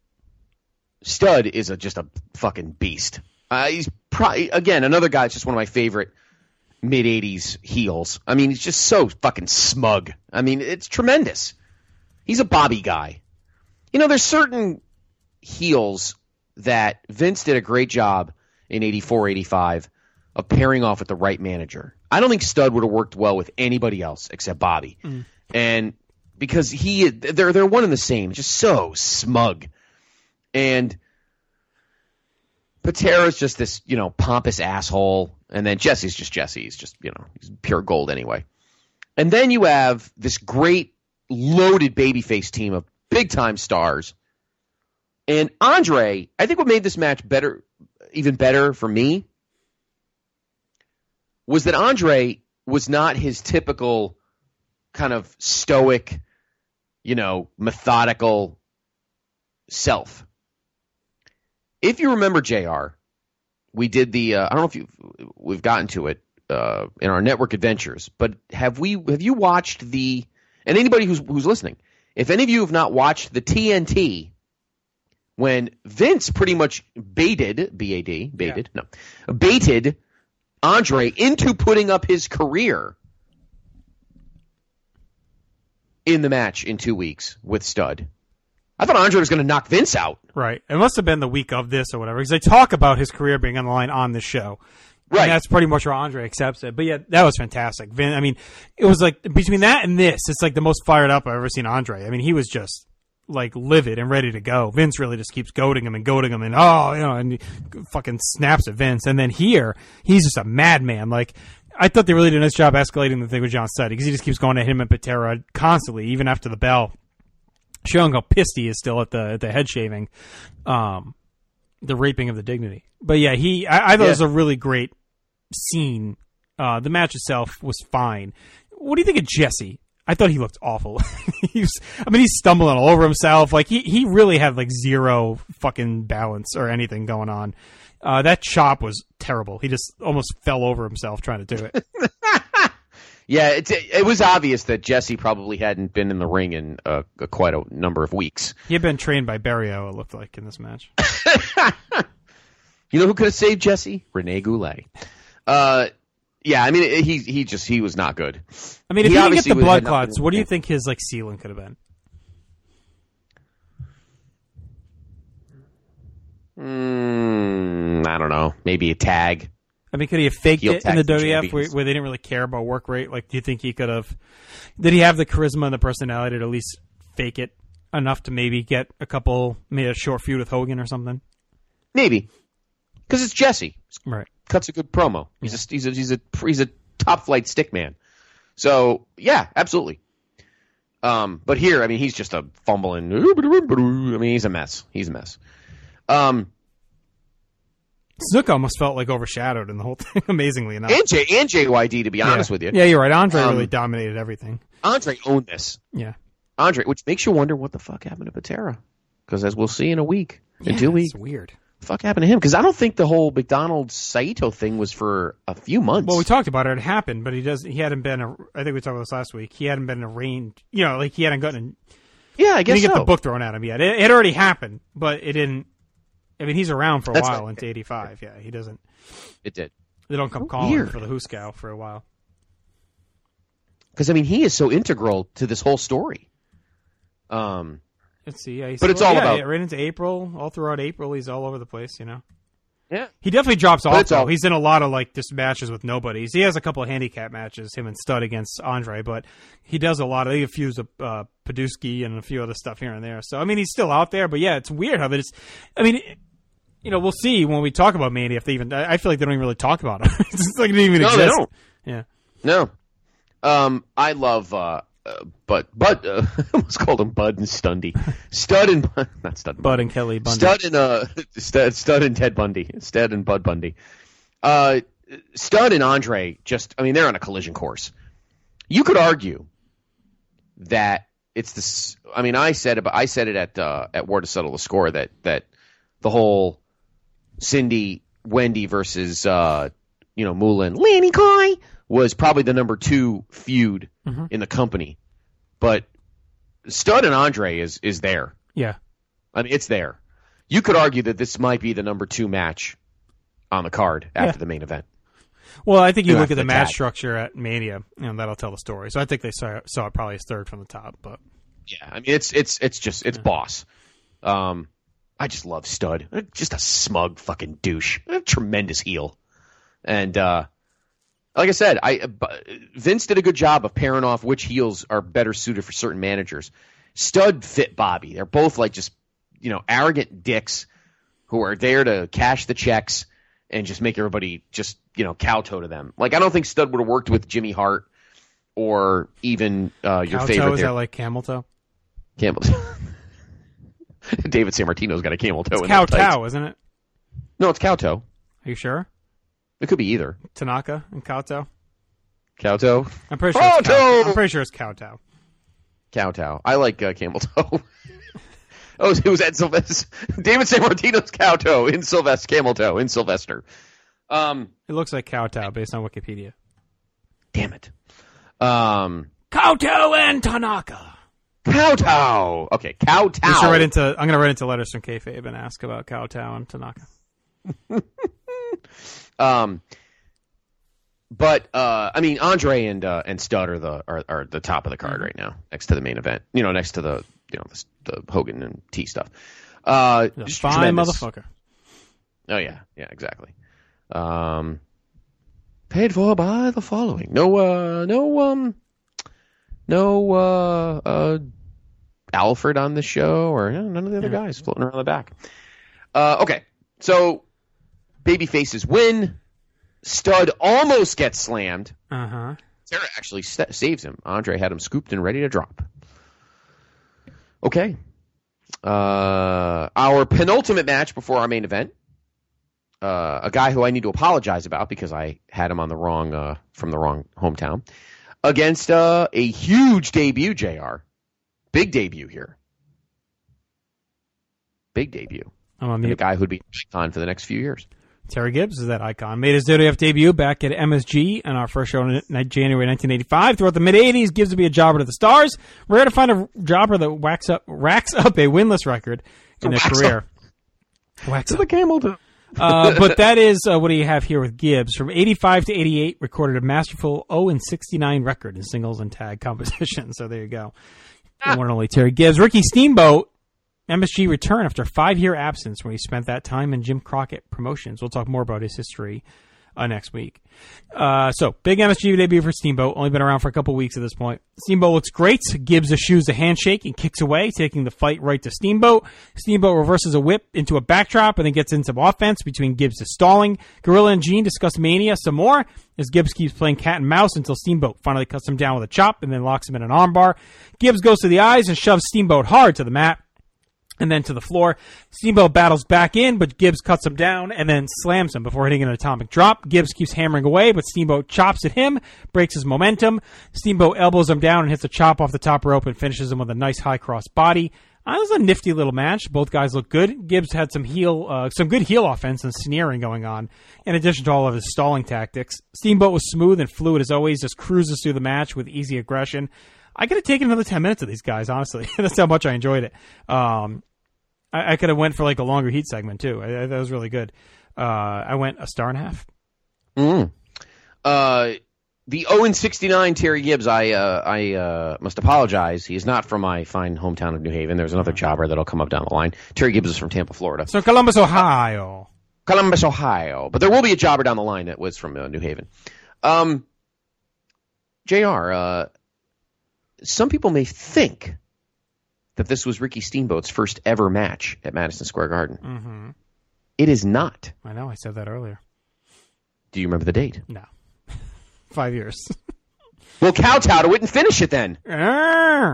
Studd is a, just a fucking beast. Uh, he's probably, again, another guy that's just one of my favorite mid-eighties heels. I mean, he's just so fucking smug. I mean, it's tremendous. He's a Bobby guy. You know, there's certain heels that Vince did a great job in eighty-four, eighty-five of pairing off with the right manager. I don't think Studd would have worked well with anybody else except Bobby. Mm. And because he, they're, they're one and the same, just so smug. And Patera's just this, you know, pompous asshole. And then Jesse's just Jesse. He's just, you know, he's pure gold anyway. And then you have this great loaded babyface team of big-time stars. And Andre, I think what made this match better, even better for me, was that Andre was not his typical kind of stoic, you know, methodical self. If you remember, J R, we did the, uh, I don't know if you we've gotten to it uh, in our network adventures, but have we, have you watched the, and anybody who's who's listening, if any of you have not watched the T N T, when Vince pretty much baited, B A D, baited, yeah. no, baited Andre into putting up his career in the match in two weeks with Stud. I thought Andre was going to knock Vince out. Right. It must have been the week of this or whatever, because they talk about his career being on the line on this show. Right. And that's pretty much where Andre accepts it. But yeah, that was fantastic. Vin, I mean, it was like, between that and this, it's like the most fired up I've ever seen Andre. I mean, he was just like livid and ready to go. Vince really just keeps goading him and goading him and, oh, you know, and he fucking snaps at Vince. And then here, he's just a madman. Like, I thought they really did a nice job escalating the thing with John Studd, because he just keeps going at him and Patera constantly, even after the bell, showing how pissed he is still at the at the head shaving, um, the raping of the dignity. But yeah, he I, I thought yeah. it was a really great scene. Uh, the match itself was fine. What do you think of Jesse? I thought he looked awful. he was, I mean, he's stumbling all over himself. Like he he really had like zero fucking balance or anything going on. Uh, that chop was terrible. He just almost fell over himself trying to do it. Yeah, it's, it was obvious that Jesse probably hadn't been in the ring in uh, quite a number of weeks. He had been trained by Barrio, it looked like, in this match. You know who could have saved Jesse? Rene Goulet. Uh, yeah, I mean, he he just he was not good. I mean, if he, he didn't get the blood clots, what do you think his like ceiling could have been? Mm, I don't know. Maybe a tag. I mean, could he have faked Heel it in the W W F where, where they didn't really care about work rate? Like, do you think he could have? Did he have the charisma and the personality to at least fake it enough to maybe get a couple, maybe a short feud with Hogan or something? Maybe, because it's Jesse. Right, cuts a good promo. He's yeah. a he's a he's a he's a top flight stick man. So yeah, absolutely. Um, but here, I mean, he's just a fumbling. I mean, he's a mess. He's a mess. Um. Snook almost felt like overshadowed in the whole thing, amazingly enough. And, J- and J Y D, to be yeah. honest with you. Yeah, you're right. Andre um, really dominated everything. Andre owned this. Yeah. Andre, which makes you wonder what the fuck happened to Patera. Because as we'll see in a week, yeah, in two weeks. It's weird. What the fuck happened to him? Because I don't think the whole McDonald's Saito thing was for a few months. Well, we talked about it. It happened, but he does. He hadn't been, a, I think we talked about this last week, he hadn't been arraigned, you know, like he hadn't gotten, yeah, I guess he didn't so. get the book thrown at him yet. It, it had already happened, but it didn't. I mean, he's around for a That's while right. into eighty-five. Yeah, he doesn't. It did. They don't come Oh, calling weird. for the Hooskow for a while. Because, I mean, he is so integral to this whole story. Um, Let's see. Yeah, he's but it's still- all yeah, about... yeah, right into April, all throughout April, he's all over the place, you know? Yeah. He definitely drops But off, it's though. all- He's in a lot of, like, just matches with nobodies. He has a couple of handicap matches, him and Stud against Andre, but he does a lot of, he fused uh, Podolsky and a few other stuff here and there. So, I mean, he's still out there, but yeah, it's weird how it's, I mean, it, you know, we'll see when we talk about Mania if they even, I feel like they don't even really talk about him. It's just like it didn't even No, exist. they don't. Yeah. No. Um, I love, uh, uh Bud, Bud, uh, I almost called him Bud and Stundy. Stud and, not Stud and Bud and Kelly Bundy. Stud and, uh, Stud, Stud and Ted Bundy. Stud and Bud Bundy. Uh, Stud and Andre just, I mean, they're on a collision course. You could argue that it's this, I mean, I said about, I said it at, uh, at War to Settle the Score that, that the whole Cindy, Wendy versus, uh, you know, Moulin, Lanny Kai was probably the number two feud Mhm. in the company. But Stud and Andre is, is there. Yeah. I mean, it's there. You could argue that this might be the number two match on the card after Yeah. the main event. Well, I think you Yeah, look at the the match tag. structure at Mania, and that'll tell the story. So I think they saw, saw it probably as third from the top, but Yeah, I mean, it's it's it's just it's boss. Um, I just love Stud. Just a smug fucking douche. A tremendous heel. And uh, like I said, I Vince did a good job of pairing off which heels are better suited for certain managers. Stud fit Bobby. They're both like just, you know, arrogant dicks who are there to cash the checks and just make everybody just, you know, kowtow to them. Like, I don't think Stud would have worked with Jimmy Hart or even uh, your Cowtoe, favorite is there. that like camel toe? Camel. David Sammartino's got a camel toe. It's in Kowtow, isn't it? No, it's Kowtow. Are you sure? It could be either. Tanaka and Kowtow? Kowtow? I'm pretty sure it's Kowtow! Kowtow. I'm pretty sure it's Kowtow. Kowtow. I like uh, camel toe. Oh, it was at Sylvester. David Sammartino's Kowtow in Sylvester. Camel toe in Sylvester. Um, it looks like Kowtow based on Wikipedia. Damn it. Um, Kowtow and Tanaka. Kowtow. Okay, Kowtow. I'm gonna write into, I'm gonna write into letters from Kayfabe and ask about Kowtow and Tanaka. um, but uh, I mean, Andre and uh, and Stud are the are, are the top of the card right now, next to the main event. You know, next to the you know the, the Hogan and T stuff. Uh, just fine tremendous. motherfucker. Oh yeah, yeah, exactly. Um, paid for by the following. No, uh, no, um, no, uh, uh, Alfred on the show, or you know, none of the other guys floating around the back. Uh, okay, so baby faces win. Stud almost gets slammed. Uh huh. Sarah actually st- saves him. Andre had him scooped and ready to drop. Okay. Uh, our penultimate match before our main event. Uh, a guy who I need to apologize about because I had him on the wrong uh, from the wrong hometown against uh, a huge debut. J R, big debut here. Big debut. I'm on and mute. a guy who'd be on for the next few years. Terry Gibbs is that icon. Made his W W F debut back at M S G on our first show in January nineteen eighty-five. Throughout the mid-eighties, Gibbs would be a jobber to the stars. Rare to find a jobber that whacks up, racks up a winless record in their career. Wax up. The camel toe. uh, but that is uh, what do you have here with Gibbs. From eighty-five to eighty-eight, recorded a masterful oh and sixty-nine record in singles and tag competition. So there you go. The one and only Terry Gibbs. Ricky Steamboat, M S G return after a five-year absence when he spent that time in Jim Crockett Promotions. We'll talk more about his history uh, next week. Uh, so, big M S G debut for Steamboat. Only been around for a couple weeks at this point. Steamboat looks great. Gibbs eschews a handshake and kicks away, taking the fight right to Steamboat. Steamboat reverses a whip into a backdrop and then gets in some offense between Gibbs is stalling. Gorilla and Gene discuss Mania some more as Gibbs keeps playing cat and mouse until Steamboat finally cuts him down with a chop and then locks him in an armbar. Gibbs goes to the eyes and shoves Steamboat hard to the mat and then to the floor. Steamboat battles back in, but Gibbs cuts him down and then slams him before hitting an atomic drop. Gibbs keeps hammering away, but Steamboat chops at him, breaks his momentum. Steamboat elbows him down and hits a chop off the top rope and finishes him with a nice high cross body. Uh, it was a nifty little match. Both guys look good. Gibbs had some heel, uh, some good heel offense and sneering going on, in addition to all of his stalling tactics. Steamboat was smooth and fluid as always, just cruises through the match with easy aggression. I could have taken another ten minutes of these guys, honestly. That's how much I enjoyed it. Um, I, I could have went for like a longer heat segment too. I, I, that was really good. Uh, I went a star and a half. Mm. Uh, the oh and sixty-nine Terry Gibbs, I uh, I uh, must apologize. He is not from my fine hometown of New Haven. There's another jobber that'll come up down the line. Terry Gibbs is from Tampa, Florida. So Columbus, Ohio. Columbus, Ohio. But there will be a jobber down the line that was from uh, New Haven. Um, J R, uh, some people may think that this was Ricky Steamboat's first ever match at Madison Square Garden. Mm-hmm. It is not. I know, I said that earlier. Do you remember the date? No. Five years. Well, kowtow to it and finish it then. Arr!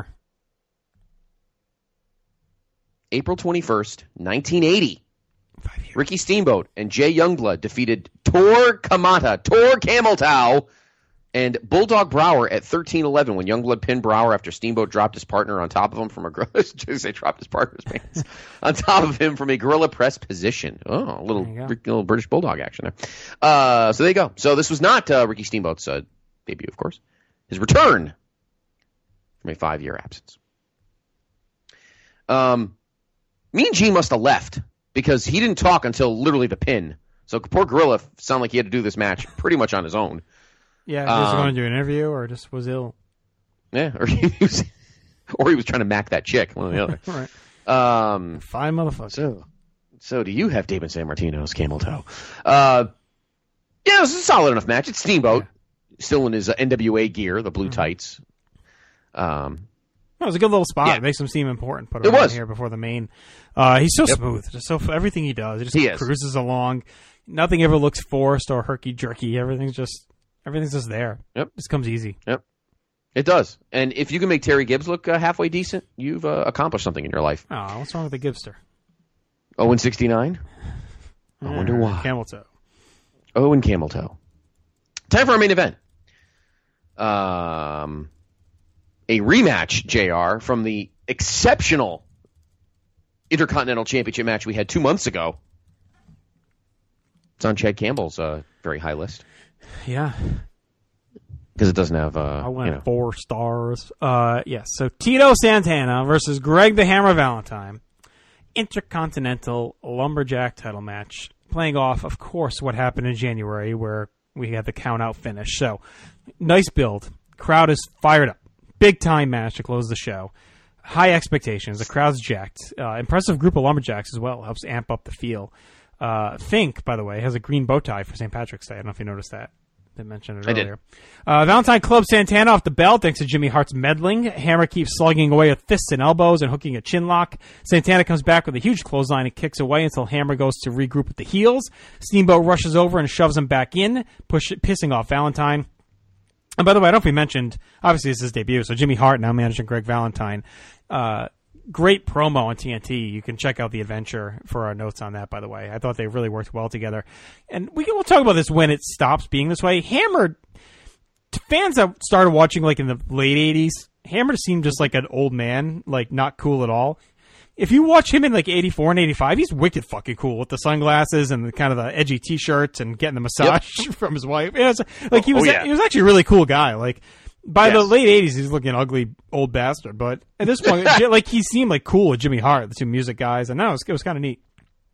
April twenty-first, nineteen eighty. Five years. Ricky Steamboat and Jay Youngblood defeated Tor Kamata, Tor Cameltow, and Bulldog Brower at thirteen eleven when Youngblood pinned Brower after Steamboat dropped his partner on top of him from a gorilla. They dropped his partner's pants on top of him from a gorilla press position. Oh, a little, little British Bulldog action there. Uh, so there you go. So this was not uh, Ricky Steamboat's uh, debut, of course. His return from a five-year absence. Um, me and Gene must have left because he didn't talk until literally the pin. So poor Gorilla sounded like he had to do this match pretty much on his own. Yeah, he was um, going to do an interview or just was ill. Yeah, or he was, or he was trying to mack that chick, one or the other. Right. Um, Fine motherfucker. So, so do you have David Sammartino's camel toe? Uh, yeah, it was a solid enough match. It's Steamboat, yeah. Still in his uh, N W A gear, the blue mm-hmm. tights. Um, That was a good little spot. Yeah. It makes him seem important. Put it was here before the main. Uh, he's so yep. smooth. Just so everything he does, it just he cruises along. Nothing ever looks forced or herky jerky. Everything's just everything's just there. Yep, just comes easy. Yep, It does. And if you can make Terry Gibbs look uh, halfway decent, you've uh, accomplished something in your life. Oh, what's wrong with the Gibbster? oh and sixty-nine? I wonder Mm, why. Camel toe. Oh, and camel toe. Time for our main event. Um, a rematch, J R, from the exceptional Intercontinental Championship match we had two months ago. It's on Chad Campbell's uh, very high list. Yeah. Because it doesn't have, uh, I went you know. four stars. Uh, yes. So Tito Santana versus Greg the Hammer Valentine. Intercontinental Lumberjack title match. Playing off, of course, what happened in January where we had the count-out finish. So, nice build. Crowd is fired up. Big-time match to close the show. High expectations. The crowd's jacked. Uh, impressive group of Lumberjacks as well. Helps amp up the feel. Uh, Fink, by the way, has a green bow tie for Saint Patrick's Day. I don't know if you noticed that. Didn't mention it I earlier. did. Uh, Valentine clubs Santana off the bell thanks to Jimmy Hart's meddling. Hammer keeps slugging away with fists and elbows and hooking a chin lock. Santana comes back with a huge clothesline and kicks away until Hammer goes to regroup with the heels. Steamboat rushes over and shoves him back in, push, pissing off Valentine. And by the way, I don't know if we mentioned, obviously this is his debut, so Jimmy Hart now managing Greg Valentine. Uh, great promo on T N T. You can check out the adventure for our notes on that, by the way. I thought they really worked well together. And we can, we'll talk about this when it stops being this way. Hammer, fans that started watching like in the late eighties, Hammer seemed just like an old man, like not cool at all. If you watch him in like eighty-four and eighty-five, he's wicked fucking cool with the sunglasses and the kind of the edgy t-shirts and getting the massage yep. from his wife. It was, like he was, oh, yeah. he was actually a really cool guy. Like by yes. the late eighties, he's looking ugly old bastard. But at this point, like he seemed like cool with Jimmy Hart, the two music guys, and no, it was, it was kind of neat.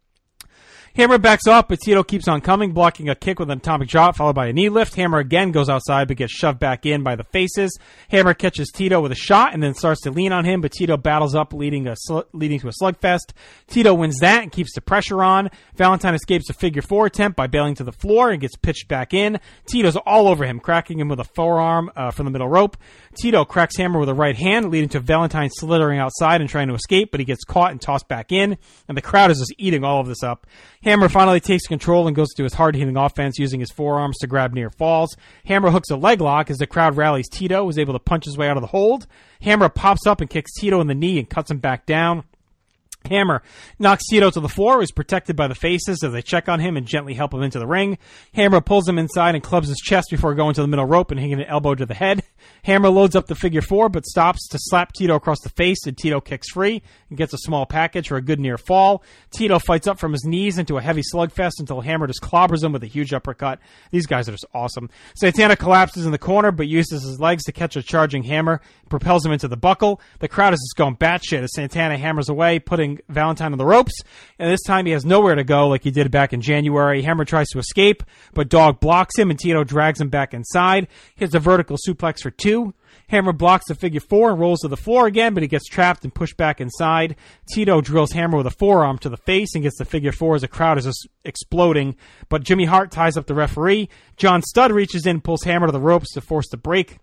Hammer backs off, but Tito keeps on coming, blocking a kick with an atomic drop, followed by a knee lift. Hammer again goes outside, but gets shoved back in by the faces. Hammer catches Tito with a shot and then starts to lean on him, but Tito battles up, leading a sl- leading to a slugfest. Tito wins that and keeps the pressure on. Valentine escapes a figure four attempt by bailing to the floor and gets pitched back in. Tito's all over him, cracking him with a forearm uh, from the middle rope. Tito cracks Hammer with a right hand, leading to Valentine slithering outside and trying to escape, but he gets caught and tossed back in, and the crowd is just eating all of this up. Hammer finally takes control and goes to his hard-hitting offense using his forearms to grab near falls. Hammer hooks a leg lock as the crowd rallies Tito, who's able to punch his way out of the hold. Hammer pops up and kicks Tito in the knee and cuts him back down. Hammer knocks Tito to the floor, who's protected by the faces as they check on him and gently help him into the ring. Hammer pulls him inside and clubs his chest before going to the middle rope and hitting an elbow to the head. Hammer loads up the figure four, but stops to slap Tito across the face, and Tito kicks free and gets a small package for a good near fall. Tito fights up from his knees into a heavy slugfest until Hammer just clobbers him with a huge uppercut. These guys are just awesome. Santana collapses in the corner, but uses his legs to catch a charging Hammer, propels him into the buckle. The crowd is just going batshit as Santana hammers away, putting Valentine on the ropes, and this time he has nowhere to go like he did back in January. Hammer tries to escape, but Dog blocks him and Tito drags him back inside. Hits a vertical suplex for two. Hammer blocks the figure four and rolls to the floor again, but he gets trapped and pushed back inside. Tito drills Hammer with a forearm to the face and gets the figure four as the crowd is just exploding, but Jimmy Hart ties up the referee. John Studd reaches in, pulls Hammer to the ropes to force the break.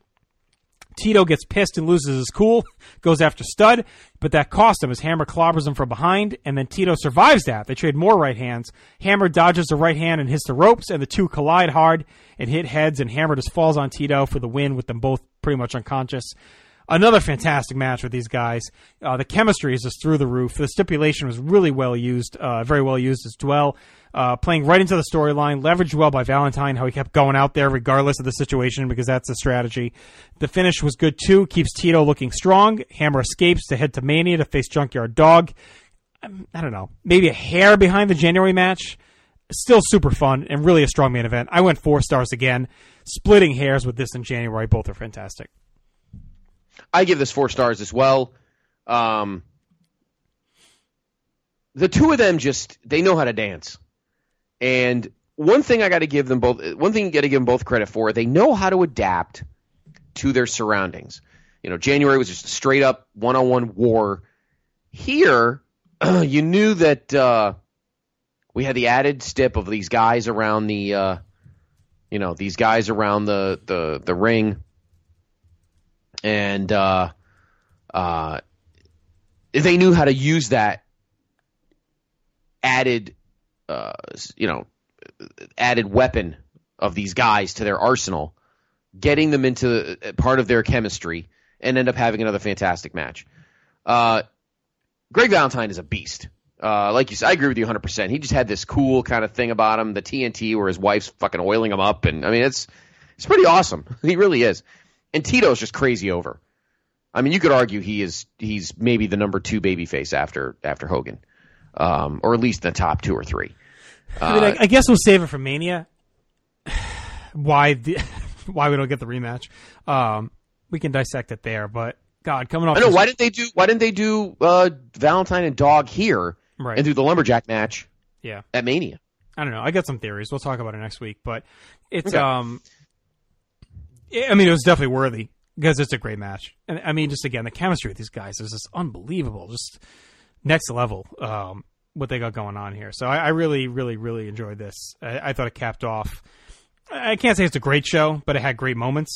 Tito gets pissed and loses his cool, goes after Studd, but that cost him as Hammer clobbers him from behind, and then Tito survives that. They trade more right hands. Hammer dodges the right hand and hits the ropes, and the two collide hard and hit heads, and Hammer just falls on Tito for the win with them both pretty much unconscious. Another fantastic match with these guys. Uh, the chemistry is just through the roof. The stipulation was really well used, uh, very well used as well. Uh, playing right into the storyline, leveraged well by Valentine, how he kept going out there regardless of the situation because that's the strategy. The finish was good too, keeps Tito looking strong. Hammer escapes to head to Mania to face Junkyard Dog. I don't know, maybe a hair behind the January match. Still super fun and really a strong main event. I went four stars again. Splitting hairs with this in January, both are fantastic. I give this four stars as well. Um, the two of them just, they know how to dance. And one thing I got to give them both, one thing you got to give them both credit for, they know how to adapt to their surroundings. You know, January was just a straight up one-on-one war. Here, you knew that uh, we had the added stip of these guys around the, uh, you know, these guys around the, the, the ring. And uh, uh, they knew how to use that added, uh, you know, added weapon of these guys to their arsenal getting them into part of their chemistry, and end up having another fantastic match. Uh, Greg Valentine is a beast. Uh, like you said, I agree with you one hundred percent. He just had this cool kind of thing about him, the T N T where his wife's fucking oiling him up, and I mean, it's it's pretty awesome. He really is. And Tito's just crazy over. I mean, you could argue he is he's maybe the number two babyface after after Hogan, um, or at least the top two or three. Uh, I mean, I, I guess we'll save it for Mania. Why the, why we don't get the rematch? Um, we can dissect it there, but God, coming off. I know this, why didn't they do why didn't they do uh, Valentine and Dog here right. and do the lumberjack match? Yeah. At Mania. I don't know. I got some theories. We'll talk about it next week, but it's Okay. um. I mean, it was definitely worthy. Because it's a great match. And I mean, just again, the chemistry with these guys is just unbelievable. Just next level, um, what they got going on here. So I, I really, really, really enjoyed this. I, I thought it capped off. I can't say it's a great show, but it had great moments.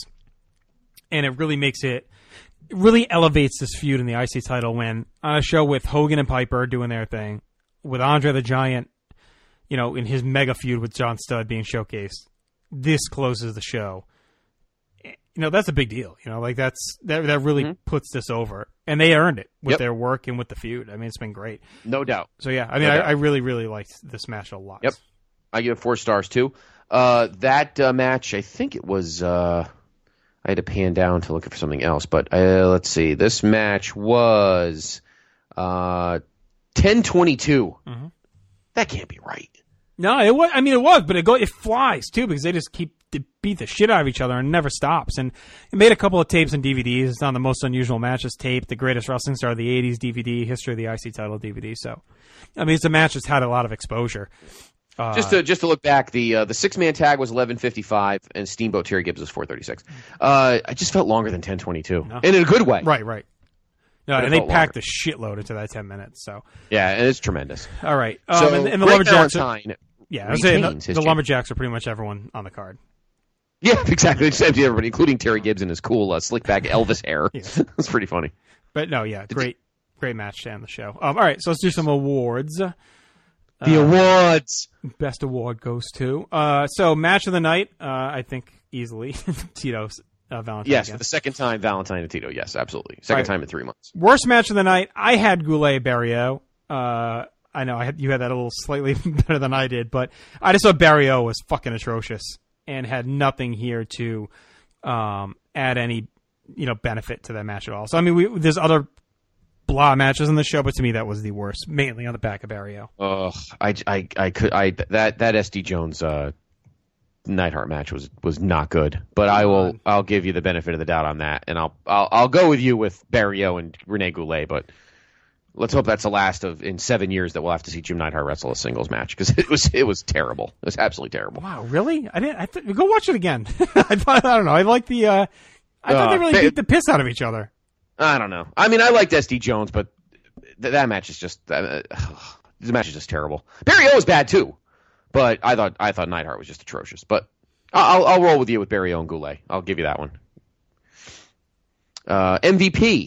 And it really makes it, it really elevates this feud in the I C title when on a show with Hogan and Piper doing their thing, with Andre the Giant, you know, in his mega feud with John Studd being showcased, this closes the show. You know, that's a big deal. You know, like that's that that really mm-hmm. puts this over, and they earned it with yep. their work and with the feud. I mean, it's been great, no doubt. So yeah, I mean, no I, I really, really liked this match a lot. Yep, I give it four stars too. Uh, that uh, match, I think it was. Uh, I had to pan down to look for something else, but uh, let's see. This match was uh, ten twenty-two. Mm-hmm. That can't be right. No, it was. I mean, it was, but it go it flies too because they just keep to beat the shit out of each other and never stops. And it made a couple of tapes and D V Ds. It's on the Most Unusual Matches tape, the Greatest Wrestling Star of the eighties D V D, History of the I C Title D V D. So, I mean, it's a match that's had a lot of exposure. Uh, just to just to look back, the uh, the six man tag was eleven fifty-five, and Steamboat Terry Gibbs was four thirty-six. Uh, I just felt longer than ten twenty-two, no. and in a good way. Right, right. No, but and they packed longer. a shitload into that ten minutes. So yeah, and it's tremendous. All right, um, so and, and the Lumberjacks. Are, yeah, yeah, I was saying the, the Lumberjacks are pretty much everyone on the card. Yeah, exactly. Just empty everybody, including Terry Gibbs and his cool uh, slick back Elvis hair. Yeah. That's pretty funny. But no, yeah, great, great match to end the show. Um, all right, so let's do some awards. The uh, awards. Best award goes to. Uh, so match of the night, uh, I think easily Tito's uh, Valentine. Yes, again. for the second time, Valentine and Tito. Yes, absolutely. Second right. time in three months. Worst match of the night, I had Goulet Barrio. Uh, I know I had, you had that a little slightly better than I did, but I just thought Barrio was fucking atrocious and had nothing here to um, add any, you know, benefit to that match at all. So I mean, we, there's other blah matches in the show, but to me that was the worst, mainly on the back of Barrio. Oh, I, I, I could, I that that S D Jones uh, Neidhart match was was not good, but I will, I'll give you the benefit of the doubt on that, and I'll, I'll, I'll go with you with Barrio and Rene Goulet, but. Let's hope that's the last of in seven years that we'll have to see Jim Neidhart wrestle a singles match because it was it was terrible. It was absolutely terrible. Wow, really? I didn't. I th- go watch it again. I thought I don't know. I like the. Uh, I thought uh, they really they, beat the piss out of each other. I don't know. I mean, I liked S D Jones, but th- that match is just uh, the match is just terrible. Barry O was bad too, but I thought I thought Neidhart was just atrocious. But I'll I'll roll with you with Barry O and Goulet. I'll give you that one. Uh, M V P.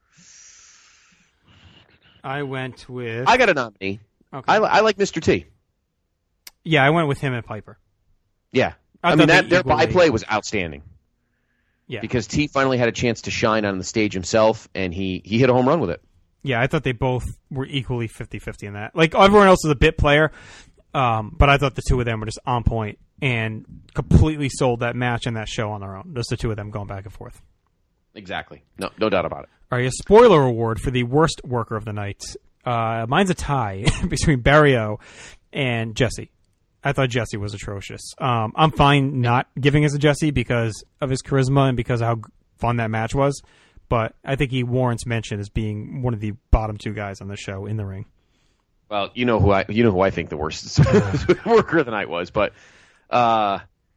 I went with... I got a nominee. Okay. I, I like Mister T. Yeah, I went with him and Piper. Yeah. I, I mean, that their byplay was outstanding. Yeah. Because T finally had a chance to shine on the stage himself, and he, he hit a home run with it. Yeah, I thought they both were equally fifty-fifty in that. Like, everyone else was a bit player, um, but I thought the two of them were just on point and completely sold that match and that show on their own. Just the two of them going back and forth. Exactly. No, no doubt about it. All right, a spoiler award for the worst worker of the night. Uh, mine's a tie between Barrio and Jesse. I thought Jesse was atrocious. Um, I'm fine not giving it to Jesse because of his charisma and because of how fun that match was, but I think he warrants mention as being one of the bottom two guys on the show in the ring. Well, you know who I you know who I think the worst worker of the night was, but. Uh,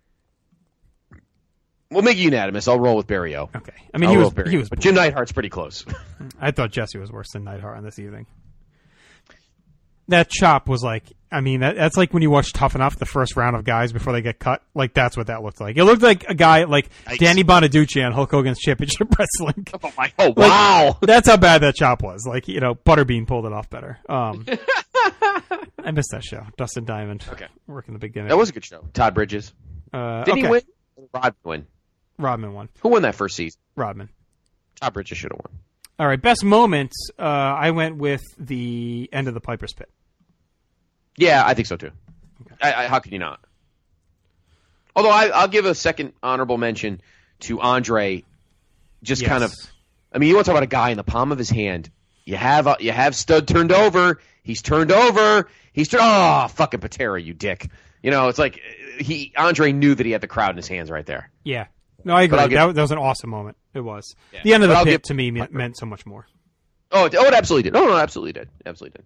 We'll make it unanimous. I'll roll with Barrio. Okay. I mean, he was, he was. But Jim Neidhart's pretty close. I thought Jesse was worse than Neidhart on this evening. That chop was like, I mean, that, that's like when you watch Tough Enough, the first round of guys before they get cut. Like, that's what that looked like. It looked like a guy like Yikes. Danny Bonaducce on Hulk Hogan's Championship Wrestling. Oh, my, oh wow. Like, that's how bad that chop was. Like, you know, Butterbean pulled it off better. Um, I missed that show. Dustin Diamond. Okay. Working the big gimmick. That was a good show. Todd Bridges. Uh, Did okay. he win? Rod win. Rodman won. Who won that first season? Rodman. Todd Bridges should have won. All right, best moments. Uh, I went with the end of the Piper's Pit. Yeah, I think so too. Okay. I, I, how could you not? Although I, I'll give a second honorable mention to Andre. Just yes. kind of, I mean, you want to talk about a guy in the palm of his hand. You have uh, you have Stud turned over. He's turned over. He's turned. Oh, fucking Patera, you dick. You know, it's like he Andre knew that he had the crowd in his hands right there. Yeah. No, I agree. Give, that, that was an awesome moment. It was. Yeah. The end of the pit, give, to me, meant, meant so much more. Oh, it, oh, it absolutely did. Oh, no, it absolutely did. Absolutely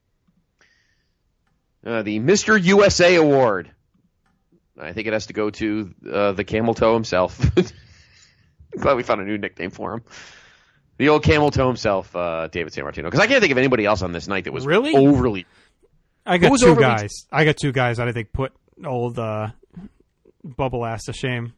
did. Uh, the Mister U S A Award. I think it has to go to uh, the Camel Toe himself. Glad we found a new nickname for him. The old Camel Toe himself, uh, David Sammartino. Because I can't think of anybody else on this night that was really overly... I got two guys. T- I got two guys that I think put old uh, Bubble Ass to shame.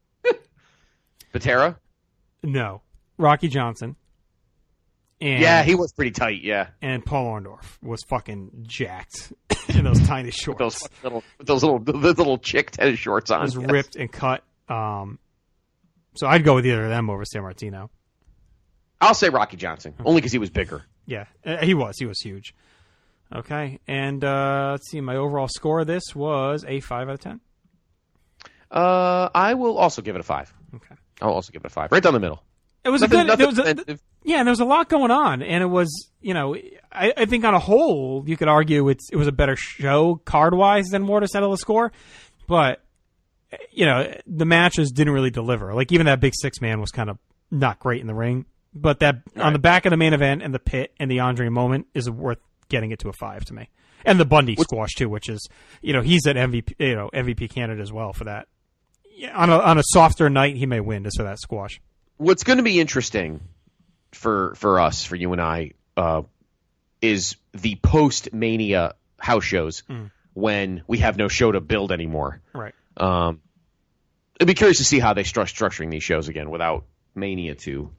Patera? No. Rocky Johnson. And, yeah, he was pretty tight, yeah. And Paul Orndorff was fucking jacked in those tiny shorts. With those little, with those little, those little chick tennis shorts on. It was yes. ripped and cut. Um, so I'd go with either of them over Sammartino. I'll say Rocky Johnson, only because he was bigger. Yeah, he was. He was huge. Okay, and uh, let's see. My overall score of this was a five out of ten. Uh, I will also give it a five. Okay, I'll also give it a five, right down the middle. It was nothing, a good. There was a, offensive. yeah, and there was a lot going on, and it was, you know, I, I think on a whole, you could argue it's it was a better show card wise than more to settle the score, but you know, the matches didn't really deliver. Like even that big six man was kind of not great in the ring. But that All on right. the back of the main event and the pit and the Andre moment is worth getting it to a five to me. And the Bundy What's, squash too, which is, you know, he's an M V P, you know, M V P candidate as well for that. Yeah, on a on a softer night, he may win just for that squash. What's going to be interesting for for us, for you and I, uh, is the post Mania house shows mm. when we have no show to build anymore. Right. Um, I'd be curious to see how they start structuring these shows again without Mania to.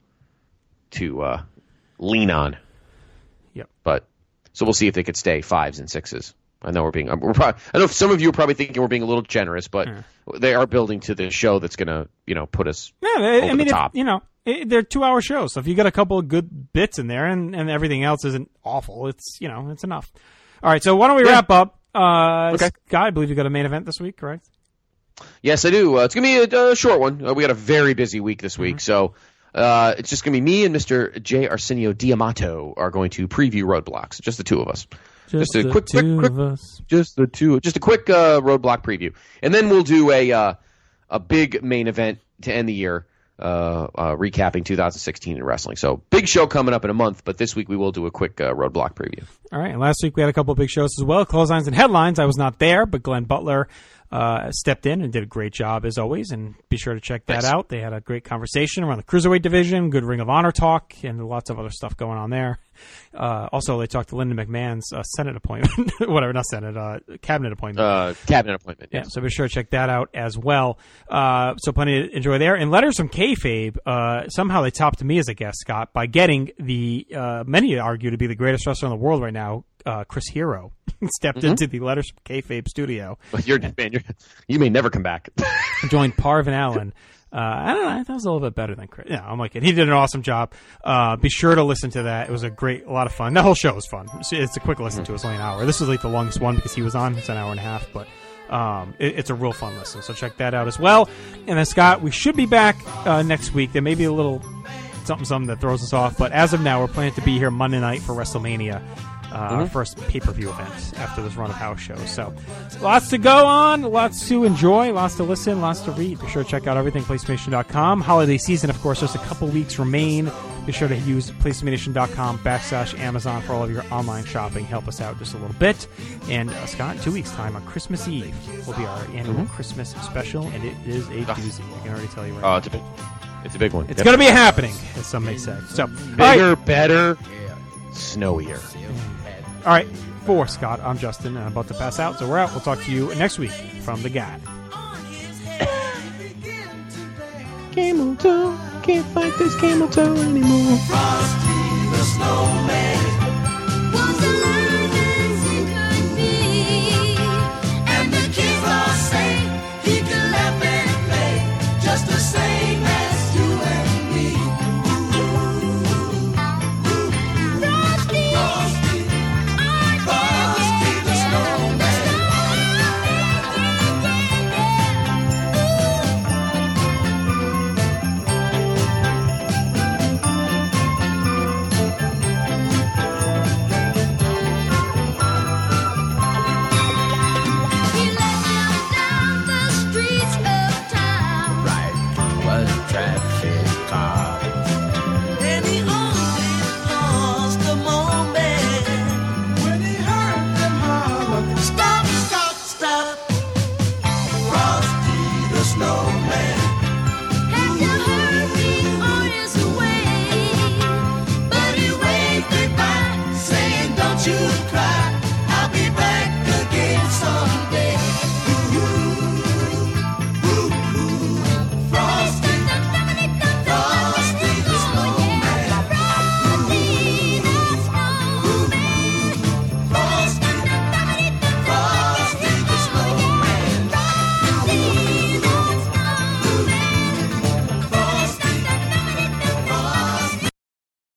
to uh, lean on. Yep. But so we'll see if they could stay fives and sixes. I know we're being. We're probably, I know some of you are probably thinking we're being a little generous, but yeah. they are building to the show that's going to, you know, put us. Yeah, over I mean, the top. If, you know, it, they're two-hour shows, so if you got a couple of good bits in there and, and everything else isn't awful, it's you know, it's enough. All right, so why don't we yeah. wrap up? Uh, okay. Scott, I believe you got a main event this week, correct? Yes, I do. Uh, it's going to be a, a short one. Uh, we got a very busy week this week, mm-hmm. so. Uh, it's just going to be me and Mister J. Arsenio Diamato are going to preview Roadblocks. Just the two of us. Just, just a the quick, two quick, of quick, us. Just the two. Just a quick uh, Roadblock preview, and then we'll do a uh, a big main event to end the year, uh, uh, recapping two thousand sixteen in wrestling. So big show coming up in a month, but this week we will do a quick uh, Roadblock preview. All right. And last week we had a couple of big shows as well. Clotheslines and Headlines. I was not there, but Glenn Butler uh, stepped in and did a great job as always. And be sure to check that nice. out. They had a great conversation around the Cruiserweight division, good Ring of Honor talk, and lots of other stuff going on there. Uh, also, they talked to Linda McMahon's uh, Senate appointment, whatever, not Senate, uh, cabinet appointment. Uh, cabinet appointment, yes. Yeah, so be sure to check that out as well. Uh, so plenty to enjoy there. And Letters from Kayfabe, uh, somehow they topped me as a guest, Scott, by getting the, uh, many argue to be the greatest wrestler in the world right now, uh, Chris Hero, stepped mm-hmm. into the Letters from Kayfabe studio. You're, man, you're, you may never come back. Joined Parvin Allen. Uh, I don't know. I thought it was a little bit better than Chris. Yeah, I'm like it. He did an awesome job. Uh, be sure to listen to that. It was a great, a lot of fun. The whole show was fun. It's, it's a quick listen mm-hmm. to. It's only an hour. This was like the longest one because he was on. It's an hour and a half, but um, it, it's a real fun listen. So check that out as well. And then Scott, we should be back uh, next week. There may be a little something, something that throws us off, but as of now, we're planning to be here Monday night for WrestleMania. Uh, mm-hmm. Our first pay-per-view event after this run of house shows. So lots to go on, lots to enjoy, lots to listen, lots to read. Be sure to check out everything PlayStation dot com. Holiday season, of course, just a couple weeks remain. Be sure to use PlayStation dot com backslash Amazon for all of your online shopping. Help us out just a little bit. And uh, Scott, in two weeks' time on Christmas Eve will be our annual mm-hmm. Christmas special, and it is a doozy. I can already tell you right oh, now. It's a big, it's a big one. It's going to be a happening, as some may say. So bigger, right. better, snowier. All right, for Scott, I'm Justin, and I'm about to pass out, so we're out. We'll talk to you next week from The Guide. Camel toe, can't fight this camel toe anymore.